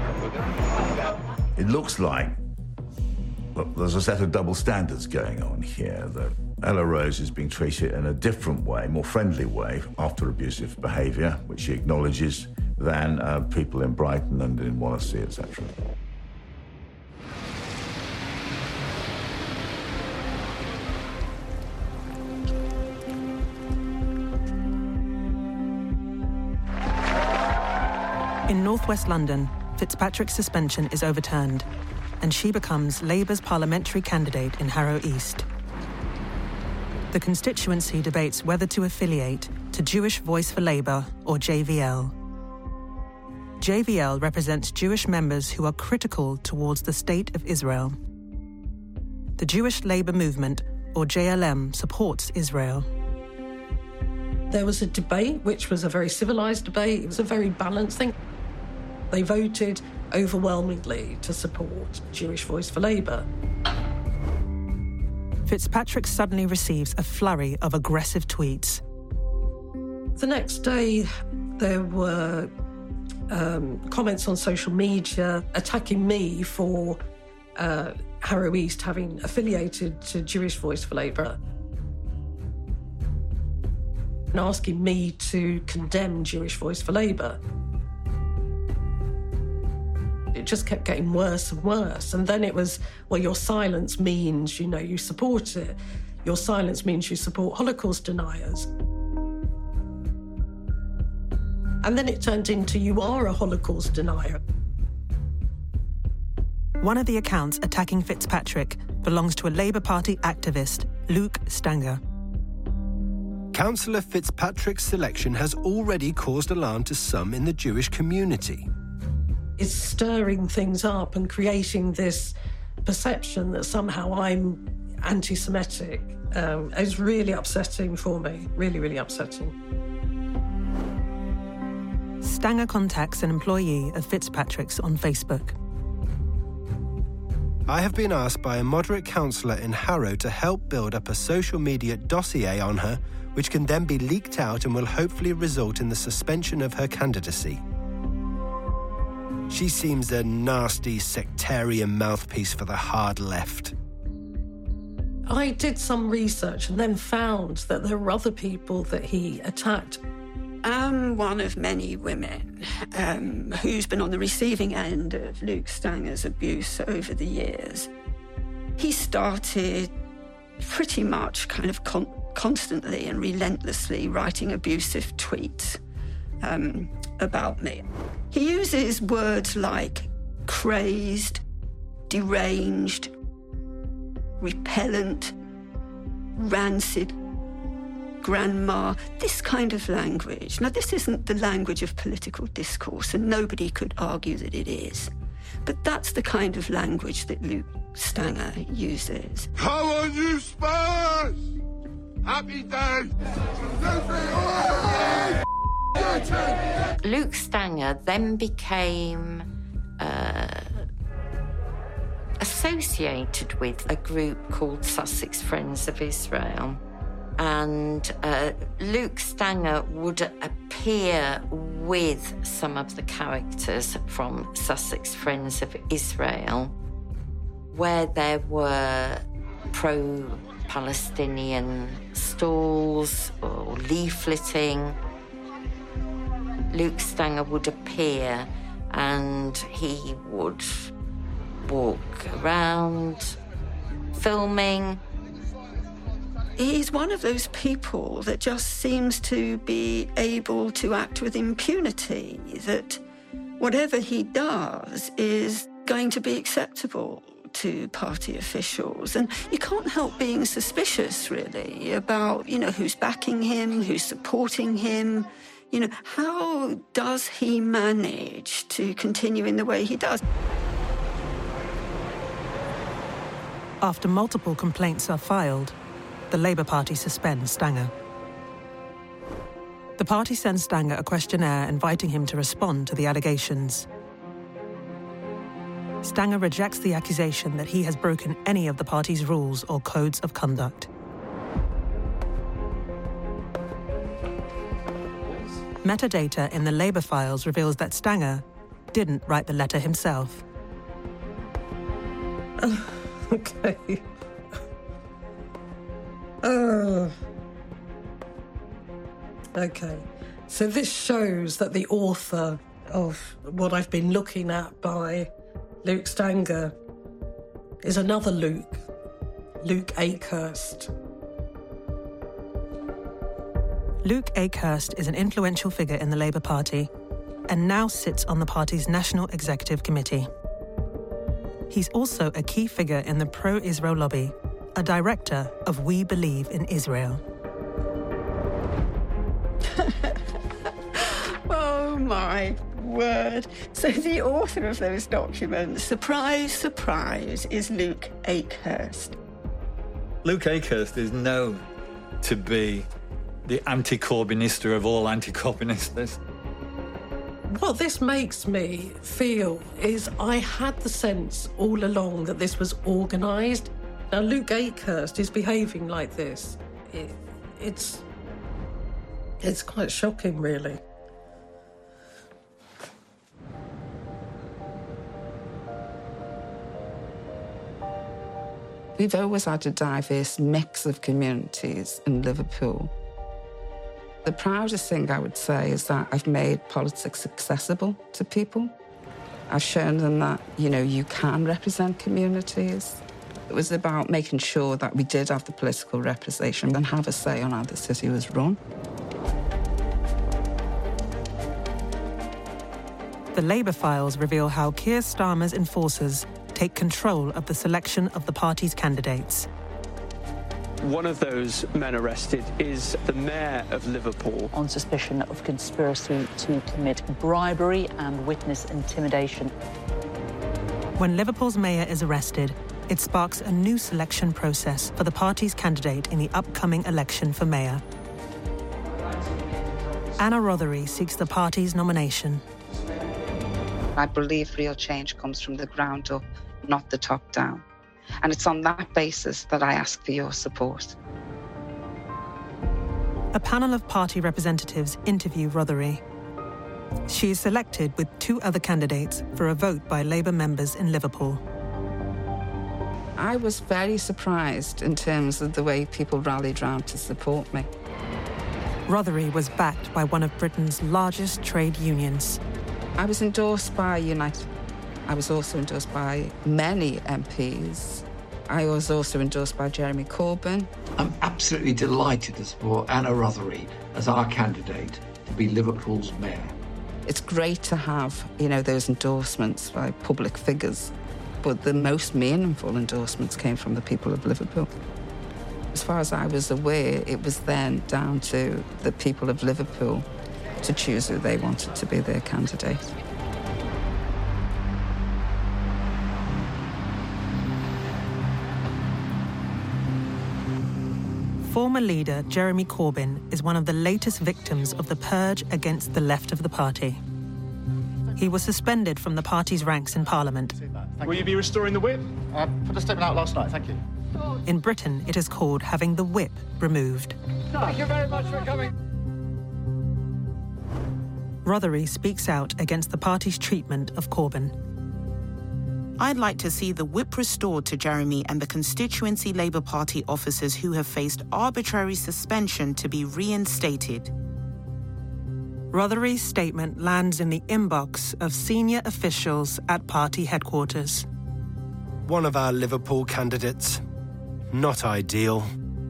[SPEAKER 8] It looks like well, there's a set of double standards going on here, that Ella Rose is being treated in a different way, more friendly way, after abusive behaviour, which she acknowledges, than uh, people in Brighton and in Wallasey, et cetera.
[SPEAKER 2] In northwest London, Fitzpatrick's suspension is overturned, and she becomes Labour's parliamentary candidate in Harrow East. The constituency debates whether to affiliate to Jewish Voice for Labour or J V L. J V L represents Jewish members who are critical towards the State of Israel. The Jewish Labour Movement, or J L M, supports Israel.
[SPEAKER 3] There was a debate, which was a very civilised debate. It was a very balanced thing. They voted overwhelmingly to support Jewish Voice for Labour.
[SPEAKER 2] Fitzpatrick suddenly receives a flurry of aggressive tweets.
[SPEAKER 3] The next day, There were um, comments on social media attacking me for uh, Harrow East having affiliated to Jewish Voice for Labour and asking me to condemn Jewish Voice for Labour. It just kept getting worse and worse. And then it was, well, your silence means, you know, you support it. Your silence means you support Holocaust deniers. And then it turned into, you are a Holocaust denier.
[SPEAKER 2] One of the accounts attacking Fitzpatrick belongs to a Labour Party activist, Luke Stanger.
[SPEAKER 5] Councillor Fitzpatrick's selection has already caused alarm to some in the Jewish community.
[SPEAKER 3] It's stirring things up and creating this perception that somehow I'm anti-Semitic. Um, it's really upsetting for me, really, really upsetting.
[SPEAKER 2] Stanger contacts an employee of Fitzpatrick's on Facebook.
[SPEAKER 5] I have been asked by a moderate councillor in Harrow to help build up a social media dossier on her, which can then be leaked out and will hopefully result in the suspension of her candidacy. She seems a nasty sectarian mouthpiece for the hard left.
[SPEAKER 3] I did some research and then found that there were other people that he attacked.
[SPEAKER 6] I'm one of many women um, who's been on the receiving end of Luke Stanger's abuse over the years. He started pretty much kind of con- constantly and relentlessly writing abusive tweets um, about me. He uses words like crazed, deranged, repellent, rancid, grandma, this kind of language. Now, this isn't the language of political discourse, and nobody could argue that it is. But that's the kind of language that Luke Stanger uses.
[SPEAKER 7] Come on, you Spurs! Happy day!
[SPEAKER 9] Luke Stanger then became uh, associated with a group called Sussex Friends of Israel. And uh, Luke Stanger would appear with some of the characters from Sussex Friends of Israel, where there were pro-Palestinian stalls or leafleting. Luke Stanger would appear and he would walk around filming.
[SPEAKER 6] He's one of those people that just seems to be able to act with impunity, that whatever he does is going to be acceptable to party officials. And you can't help being suspicious, really, about, you know, who's backing him, who's supporting him. You know, how does he manage to continue in the way he does?
[SPEAKER 2] After multiple complaints are filed, the Labour Party suspends Stanger. The party sends Stanger a questionnaire inviting him to respond to the allegations. Stanger rejects the accusation that he has broken any of the party's rules or codes of conduct. Metadata in the Labour files reveals that Stanger didn't write the letter himself.
[SPEAKER 3] Oh, okay. Oh. Okay. So this shows that the author of what I've been looking at by Luke Stanger is another Luke, Luke Akehurst.
[SPEAKER 2] Luke Akehurst is an influential figure in the Labour Party and now sits on the party's National Executive Committee. He's also a key figure in the pro-Israel lobby, a director of We Believe in Israel.
[SPEAKER 6] Oh, my word. So the author of those documents, surprise, surprise, is Luke Akehurst.
[SPEAKER 4] Luke Akehurst is known to be the anti-Corbynista of all anti-Corbynistas.
[SPEAKER 3] What this makes me feel is I had the sense all along that this was organised. Now, Luke Akehurst is behaving like this. It, it's, it's quite shocking, really.
[SPEAKER 1] We've always had a diverse mix of communities in Liverpool. The proudest thing I would say is that I've made politics accessible to people. I've shown them that, you know, you can represent communities. It was about making sure that we did have the political representation and have a say on how the city was run.
[SPEAKER 2] The Labour files reveal how Keir Starmer's enforcers take control of the selection of the party's candidates.
[SPEAKER 10] One of those men arrested is the mayor of Liverpool.
[SPEAKER 13] On suspicion of conspiracy to commit bribery and witness intimidation.
[SPEAKER 2] When Liverpool's mayor is arrested, it sparks a new selection process for the party's candidate in the upcoming election for mayor. Anna Rothery seeks the party's nomination.
[SPEAKER 1] I believe real change comes from the ground up, not the top down. And it's on that basis that I ask for your support.
[SPEAKER 2] A panel of party representatives interview Rothery. She is selected with two other candidates for a vote by Labour members in Liverpool.
[SPEAKER 1] I was very surprised in terms of the way people rallied round to support me.
[SPEAKER 2] Rothery was backed by one of Britain's largest trade unions.
[SPEAKER 1] I was endorsed by Unite. I was also endorsed by many M Ps. I was also endorsed by Jeremy Corbyn.
[SPEAKER 14] I'm absolutely delighted to support Anna Rothery as our candidate to be Liverpool's mayor.
[SPEAKER 1] It's great to have, you know, those endorsements by public figures, but the most meaningful endorsements came from the people of Liverpool. As far as I was aware, it was then down to the people of Liverpool to choose who they wanted to be their candidate.
[SPEAKER 2] Former leader Jeremy Corbyn is one of the latest victims of the purge against the left of the party. He was suspended from the party's ranks in Parliament.
[SPEAKER 23] Will you be restoring the whip?
[SPEAKER 25] I put a statement out last night, thank you.
[SPEAKER 2] In Britain, it is called having the whip removed.
[SPEAKER 23] Thank you very much for coming.
[SPEAKER 2] Rothery speaks out against the party's treatment of Corbyn.
[SPEAKER 16] I'd like to see the whip restored to Jeremy and the constituency Labour Party officers who have faced arbitrary suspension to be reinstated.
[SPEAKER 2] Rothery's statement lands in the inbox of senior officials at party headquarters.
[SPEAKER 5] One of our Liverpool candidates. Not ideal.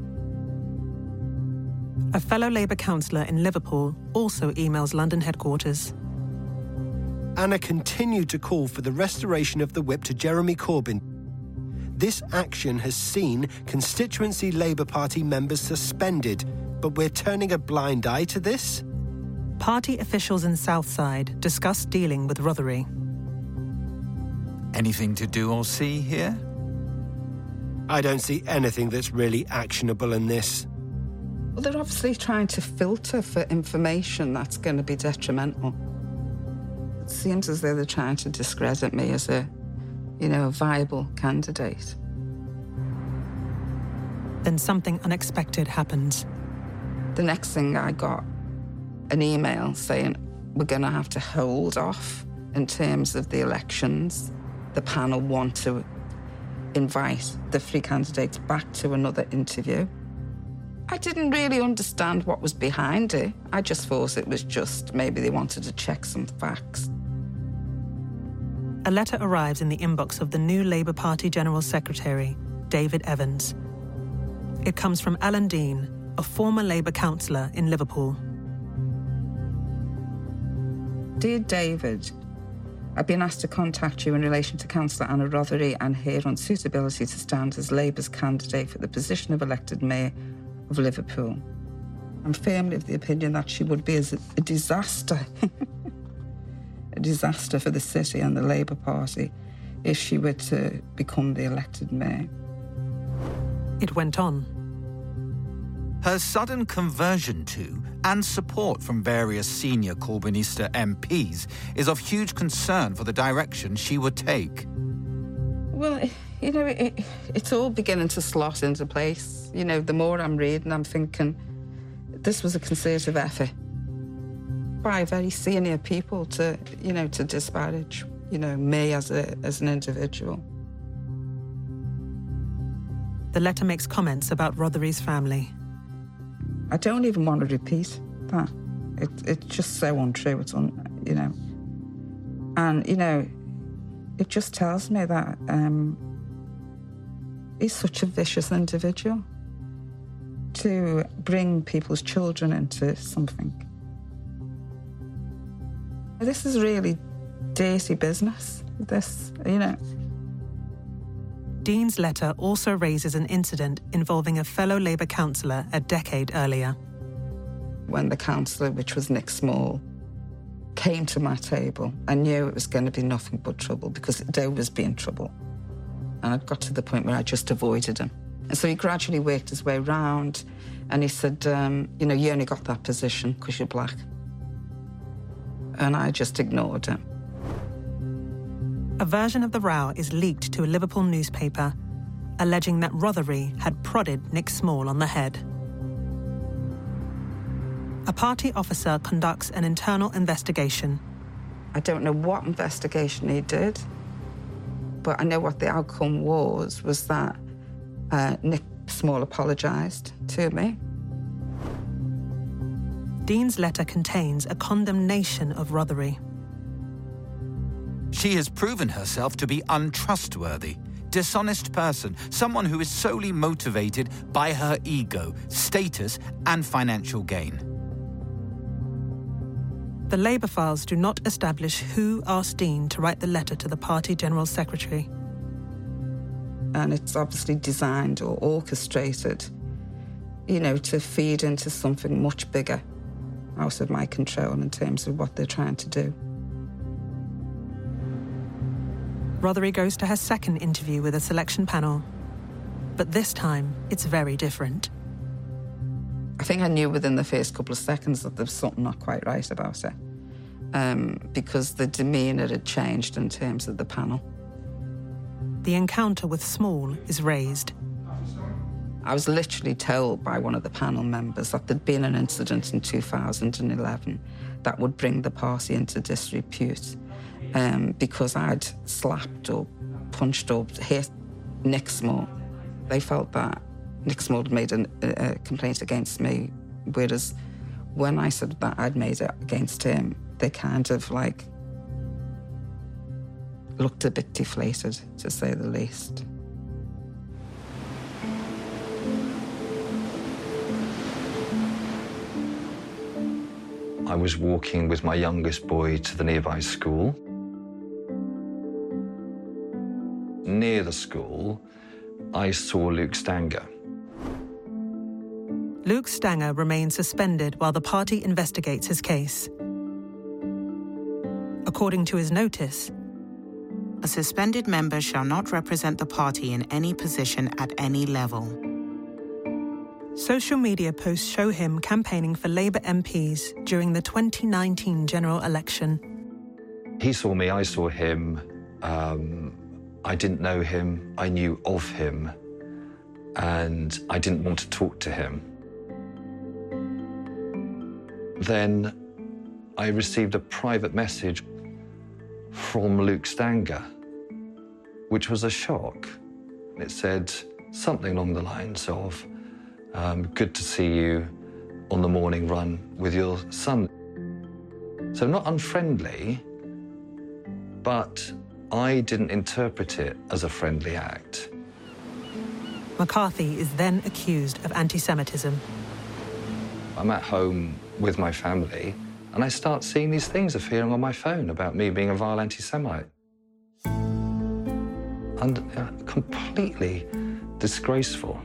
[SPEAKER 2] A fellow Labour councillor in Liverpool also emails London headquarters.
[SPEAKER 5] Anna continued to call for the restoration of the whip to Jeremy Corbyn. This action has seen constituency Labour Party members suspended, but we're turning a blind eye to this?
[SPEAKER 2] Party officials in Southside discussed dealing with Rothery.
[SPEAKER 11] Anything to do or see here?
[SPEAKER 5] I don't see anything that's really actionable in this.
[SPEAKER 1] Well, they're obviously trying to filter for information that's going to be detrimental. It seems as though they're trying to discredit me as a, you know, a viable candidate.
[SPEAKER 2] Then something unexpected happens.
[SPEAKER 1] The next thing I got, an email saying we're going to have to hold off in terms of the elections. The panel want to invite the three candidates back to another interview. I didn't really understand what was behind it. I just thought it was just maybe they wanted to check some facts.
[SPEAKER 2] A letter arrives in the inbox of the new Labour Party General Secretary, David Evans. It comes from Alan Dean, a former Labour councillor in Liverpool.
[SPEAKER 1] Dear David, I've been asked to contact you in relation to Councillor Anna Rothery and her unsuitability to stand as Labour's candidate for the position of elected mayor of Liverpool. I'm firmly of the opinion that she would be a disaster, a disaster for the city and the Labour Party if she were to become the elected mayor.
[SPEAKER 2] It went on.
[SPEAKER 11] Her sudden conversion to and support from various senior Corbynista M Ps is of huge concern for the direction she would take.
[SPEAKER 1] Well, you know, it, it's all beginning to slot into place. You know, the more I'm reading, I'm thinking this was a concerted effort by very senior people to, you know, to disparage, you know, me as a as an individual.
[SPEAKER 2] The letter makes comments about Rothery's family.
[SPEAKER 1] I don't even want to repeat that. It, it's just so untrue. It's, un, you know. And, you know, it just tells me that um, he's such a vicious individual to bring people's children into something. This is really dirty business, this, you know.
[SPEAKER 2] Dean's letter also raises an incident involving a fellow Labour councillor a decade earlier.
[SPEAKER 1] When the councillor, which was Nick Small, came to my table, I knew it was going to be nothing but trouble because Dave was being trouble. And it got to the point where I just avoided him. And so he gradually worked his way round and he said, um, you know, you only got that position because you're black. And I just ignored him.
[SPEAKER 2] A version of the row is leaked to a Liverpool newspaper, alleging that Rothery had prodded Nick Small on the head. A party officer conducts an internal investigation.
[SPEAKER 1] I don't know what investigation he did, but I know what the outcome was, was that uh, Nick Small apologised to me.
[SPEAKER 2] Dean's letter contains a condemnation of Rothery.
[SPEAKER 11] She has proven herself to be untrustworthy, dishonest person, someone who is solely motivated by her ego, status and financial gain.
[SPEAKER 2] The Labour files do not establish who asked Dean to write the letter to the party General Secretary.
[SPEAKER 1] And it's obviously designed or orchestrated, you know, to feed into something much bigger out of my control in terms of what they're trying to do.
[SPEAKER 2] Rothery goes to her second interview with a selection panel. But this time, it's very different.
[SPEAKER 1] I think I knew within the first couple of seconds that there was something not quite right about it, um, because the demeanour had changed in terms of the panel.
[SPEAKER 2] The encounter with Small is raised.
[SPEAKER 1] I was literally told by one of the panel members that there'd been an incident in two thousand eleven that would bring the party into disrepute um, because I'd slapped or punched or hit Nick Small. They felt that Nick Small had made an, a, a complaint against me, whereas when I said that I'd made it against him, they kind of like looked a bit deflated, to say the least.
[SPEAKER 12] I was walking with my youngest boy to the nearby school. Near the school, I saw Luke Stanger.
[SPEAKER 2] Luke Stanger remains suspended while the party investigates his case. According to his notice,
[SPEAKER 16] a suspended member shall not represent the party in any position at any level.
[SPEAKER 2] Social media posts show him campaigning for Labour M Ps during the twenty nineteen general election.
[SPEAKER 12] He saw me, I saw him. Um, I didn't know him, I knew of him, and I didn't want to talk to him. Then I received a private message from Luke Stanger, which was a shock. It said something along the lines of, um, good to see you on the morning run with your son. So not unfriendly, but I didn't interpret it as a friendly act.
[SPEAKER 2] McCarthy is then accused of anti-Semitism.
[SPEAKER 12] I'm at home with my family, and I start seeing these things appearing on my phone about me being a vile anti-Semite. And uh, completely disgraceful.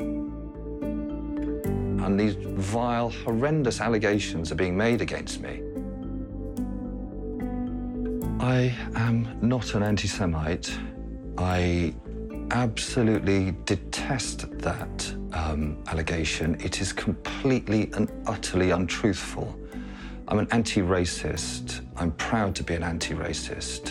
[SPEAKER 12] And these vile, horrendous allegations are being made against me. I am not an anti-Semite. I absolutely detest that um, allegation. It is completely and utterly untruthful. I'm an anti-racist. I'm proud to be an anti-racist.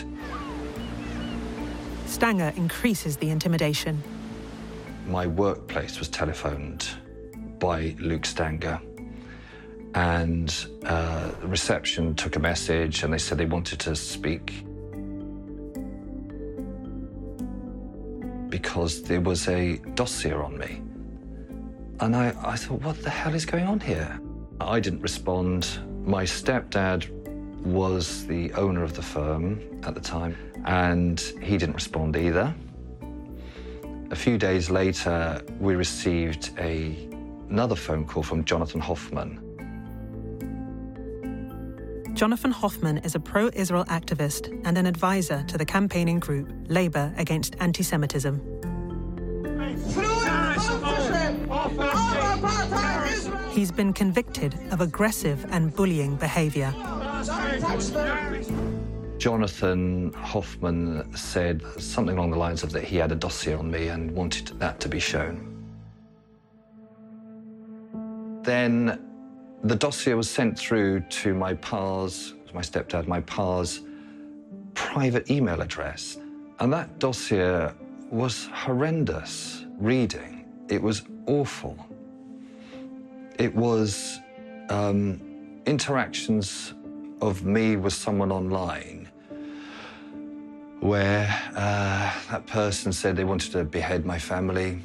[SPEAKER 2] Stanger increases the intimidation.
[SPEAKER 12] My workplace was telephoned by Luke Stanger, and uh, the reception took a message and they said they wanted to speak. because there was a dossier on me. And I, I thought, what the hell is going on here? I didn't respond. My stepdad was the owner of the firm at the time, and he didn't respond either. A few days later, we received a, another phone call from Jonathan Hoffman.
[SPEAKER 2] Jonathan Hoffman is a pro-Israel activist and an advisor to the campaigning group Labour Against Anti-Semitism. He's been convicted of aggressive and bullying behaviour.
[SPEAKER 12] Jonathan Hoffman said something along the lines of that he had a dossier on me and wanted that to be shown. Then the dossier was sent through to my pa's, my stepdad, my pa's private email address. And that dossier was horrendous reading. It was awful. It was um, interactions of me with someone online where uh, that person said they wanted to behead my family.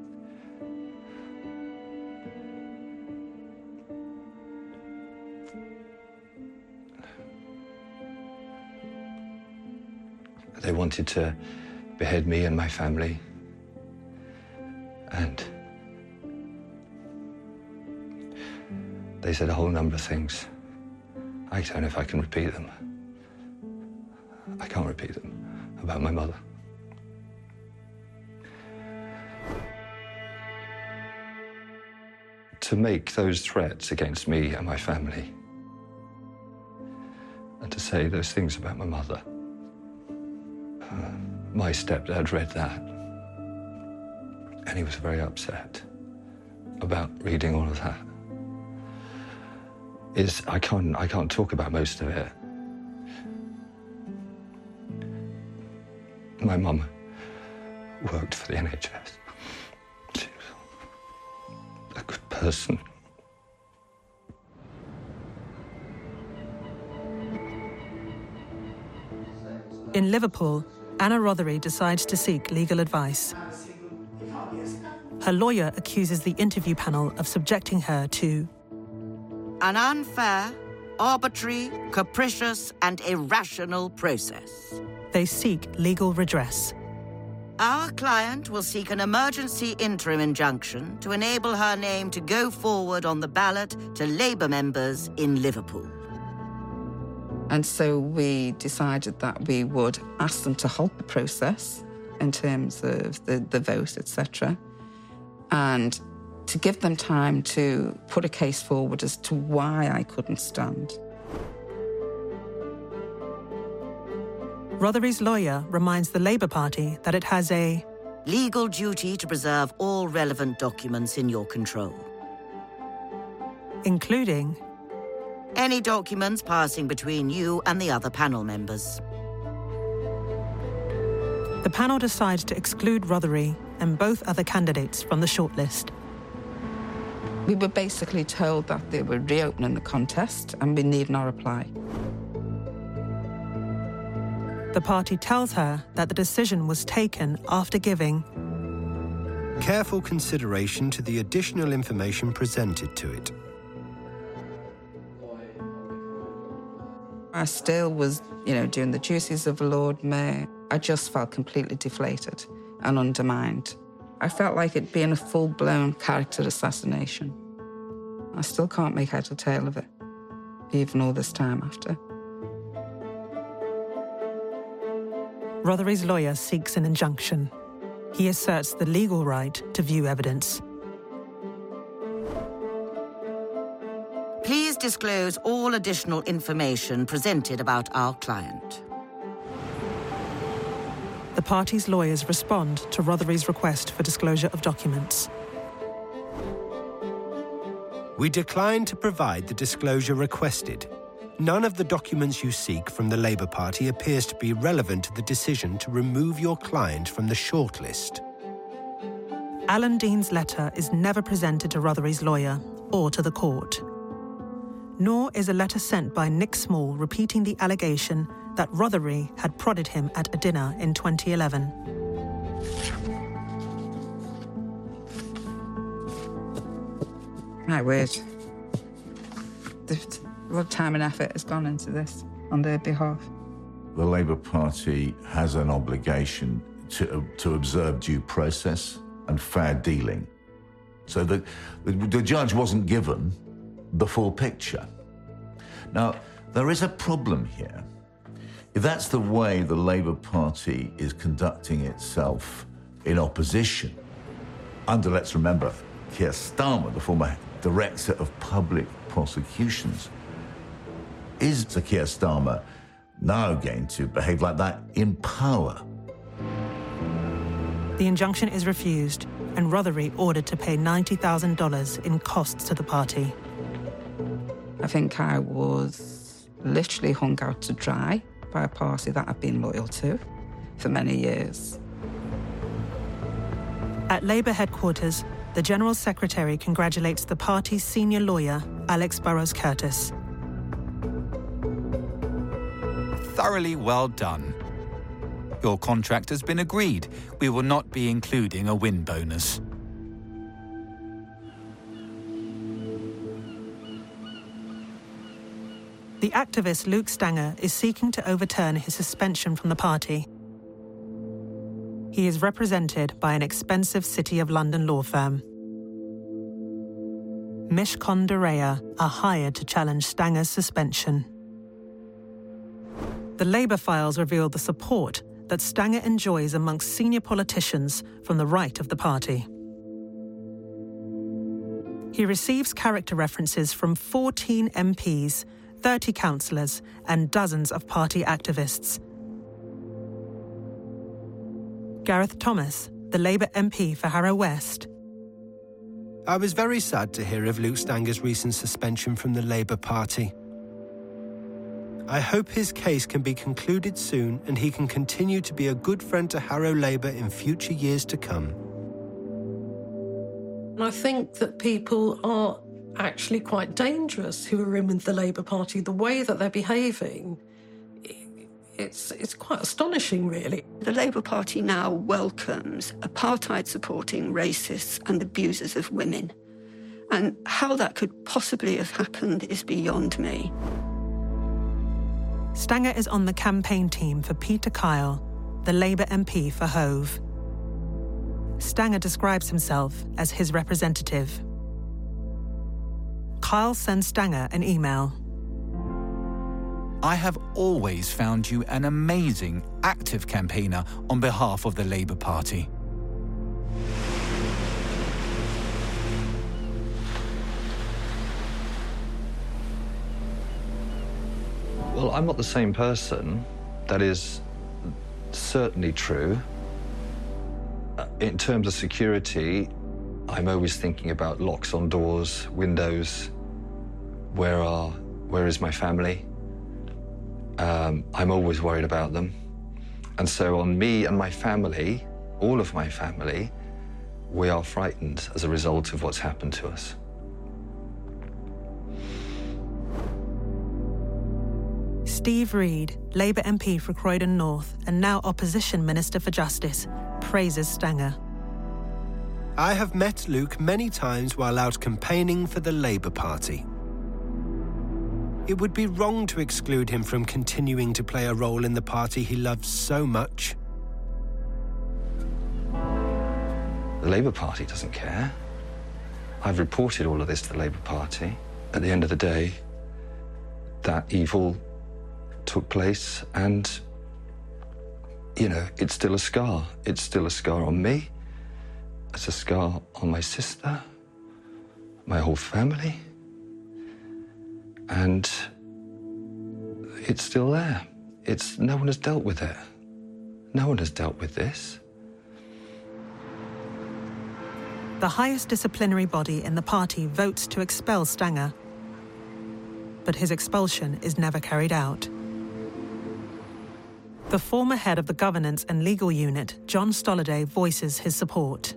[SPEAKER 12] They wanted to behead me and my family. And they said a whole number of things. I don't know if I can repeat them. I can't repeat them about my mother. To make those threats against me and my family, and to say those things about my mother. Uh, my stepdad read that, and he was very upset about reading all of that. Is I can't I can't talk about most of it. My mum worked for the N H S. She was a good person.
[SPEAKER 2] In Liverpool, Anna Rothery decides to seek legal advice. Her lawyer accuses the interview panel of subjecting her to
[SPEAKER 27] an unfair, arbitrary, capricious, and irrational process.
[SPEAKER 2] They seek legal redress.
[SPEAKER 27] Our client will seek an emergency interim injunction to enable her name to go forward on the ballot to Labour members in Liverpool.
[SPEAKER 1] And so we decided that we would ask them to halt the process in terms of the, the vote, et cetera, and to give them time to put a case forward as to why I couldn't stand.
[SPEAKER 2] Rothery's lawyer reminds the Labour Party that it has a
[SPEAKER 27] legal duty to preserve all relevant documents in your control,
[SPEAKER 2] including
[SPEAKER 27] any documents passing between you and the other panel members.
[SPEAKER 2] The panel decides to exclude Rothery and both other candidates from the shortlist.
[SPEAKER 1] We were basically told that they were reopening the contest and we need not apply.
[SPEAKER 2] The party tells her that the decision was taken after giving
[SPEAKER 5] careful consideration to the additional information presented to it.
[SPEAKER 1] I still was, you know, doing the duties of Lord Mayor. I just felt completely deflated and undermined. I felt like it'd been a full-blown character assassination. I still can't make head or tail of it, even all this time after.
[SPEAKER 2] Rothery's lawyer seeks an injunction. He asserts the legal right to view evidence.
[SPEAKER 27] Please disclose all additional information presented about our client.
[SPEAKER 2] The party's lawyers respond to Rothery's request for disclosure of documents.
[SPEAKER 5] We decline to provide the disclosure requested. None of the documents you seek from the Labour Party appears to be relevant to the decision to remove your client from the shortlist.
[SPEAKER 2] Alan Dean's letter is never presented to Rothery's lawyer or to the court. Nor is a letter sent by Nick Small repeating the allegation that Rothery had prodded him at a dinner in twenty eleven.
[SPEAKER 1] My word. A lot of time and effort has gone into this on their behalf.
[SPEAKER 8] The Labour Party has an obligation to, to observe due process and fair dealing. So the, the, the judge wasn't given the full picture. Now, there is a problem here. If that's the way the Labour Party is conducting itself in opposition, under, let's remember, Keir Starmer, the former Director of Public Prosecutions, is Sir Keir Starmer now going to behave like that in power?
[SPEAKER 2] The injunction is refused, and Rothery ordered to pay ninety thousand dollars in costs to the party.
[SPEAKER 1] I think I was literally hung out to dry by a party that I've been loyal to for many years.
[SPEAKER 2] At Labour headquarters, the General Secretary congratulates the party's senior lawyer, Alex Burrows-Curtis.
[SPEAKER 11] Thoroughly well done. Your contract has been agreed. We will not be including a win bonus.
[SPEAKER 2] The activist Luke Stanger is seeking to overturn his suspension from the party. He is represented by an expensive City of London law firm. Mishcon de Reya are hired to challenge Stanger's suspension. The Labour files reveal the support that Stanger enjoys amongst senior politicians from the right of the party. He receives character references from fourteen M Ps, thirty councillors, and dozens of party activists. Gareth Thomas, the Labour M P for Harrow West.
[SPEAKER 5] I was very sad to hear of Luke Stanger's recent suspension from the Labour Party. I hope his case can be concluded soon and he can continue to be a good friend to Harrow Labour in future years to come.
[SPEAKER 3] I think that people are actually quite dangerous who are in with the Labour Party. The way that they're behaving, it's, it's quite astonishing, really.
[SPEAKER 6] The Labour Party now welcomes apartheid-supporting racists and abusers of women. And how that could possibly have happened is beyond me.
[SPEAKER 2] Stanger is on the campaign team for Peter Kyle, the Labour M P for Hove. Stanger describes himself as his representative. Kyle sends Stanger an email.
[SPEAKER 11] I have always found you an amazing, active campaigner on behalf of the Labour Party.
[SPEAKER 12] Well, I'm not the same person. That is certainly true. In terms of security, I'm always thinking about locks on doors, windows. Where are, where is my family? Um, I'm always worried about them. And so on me and my family, all of my family, we are frightened as a result of what's happened to us.
[SPEAKER 2] Steve Reed, Labour M P for Croydon North and now Opposition Minister for Justice, praises Stanger.
[SPEAKER 5] I have met Luke many times while out campaigning for the Labour Party. It would be wrong to exclude him from continuing to play a role in the party he loves so much.
[SPEAKER 12] The Labour Party doesn't care. I've reported all of this to the Labour Party. At the end of the day, that evil took place and, you know, it's still a scar. It's still a scar on me. It's a scar on my sister, my whole family. And it's still there. It's, no one has dealt with it. No one has dealt with this.
[SPEAKER 2] The highest disciplinary body in the party votes to expel Stanger. But his expulsion is never carried out. The former head of the Governance and Legal Unit, John Stolliday, voices his support.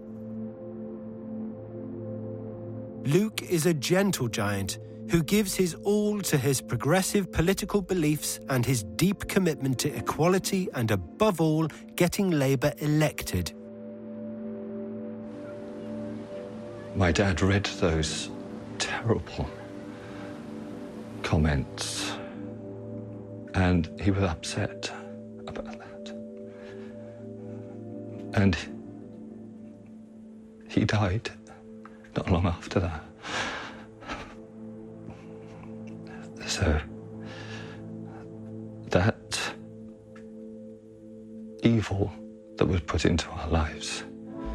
[SPEAKER 5] Luke is a gentle giant who gives his all to his progressive political beliefs and his deep commitment to equality and, above all, getting Labour elected.
[SPEAKER 12] my dad read those terrible comments, and he was upset about that. And he died not long after that. So that evil that was put into our lives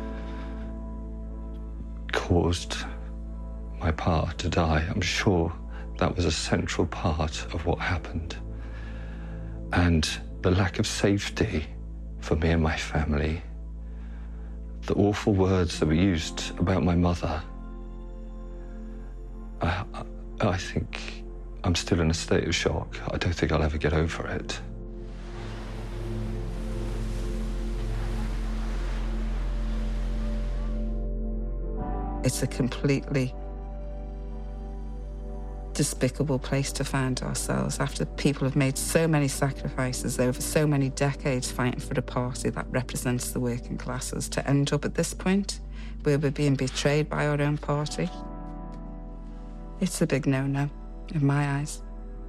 [SPEAKER 12] caused my pa to die. I'm sure that was a central part of what happened. And the lack of safety for me and my family, the awful words that were used about my mother, I, I, I think I'm still in a state of shock. I don't think I'll ever get over it.
[SPEAKER 1] It's a completely despicable place to find ourselves after people have made so many sacrifices over so many decades fighting for a party that represents the working classes, to end up at this point where we're being betrayed by our own party. It's a big no-no, in my eyes.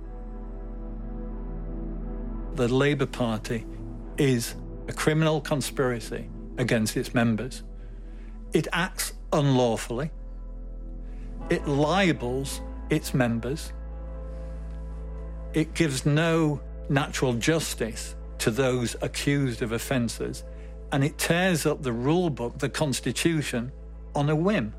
[SPEAKER 4] The Labour Party is a criminal conspiracy against its members. It acts unlawfully. It libels its members. It gives no natural justice to those accused of offences, and it tears up the rule book, the Constitution, on a whim.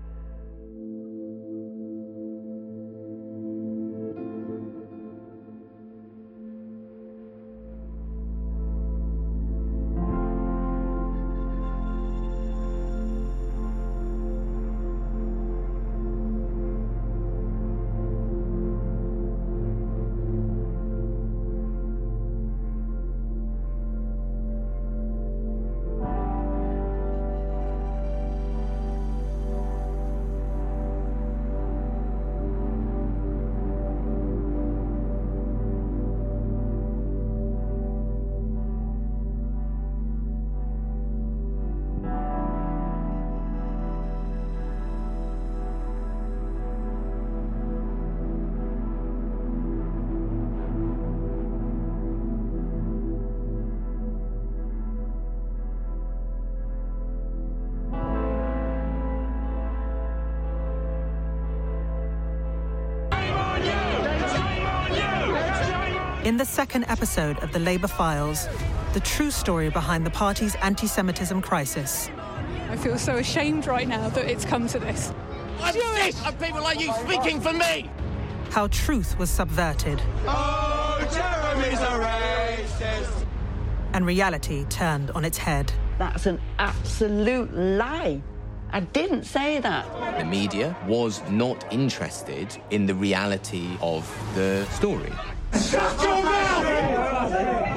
[SPEAKER 2] In the second episode of the Labour Files, the true story behind the party's anti-Semitism crisis.
[SPEAKER 21] I feel so ashamed right now that it's come to this.
[SPEAKER 15] I'm sick of people like you speaking for me!
[SPEAKER 2] How truth was subverted.
[SPEAKER 15] Oh, Jeremy's a racist!
[SPEAKER 2] And reality turned on its head.
[SPEAKER 17] That's an absolute lie. I didn't say that.
[SPEAKER 18] The media was not interested in the reality of the story.
[SPEAKER 15] Shut your mouth!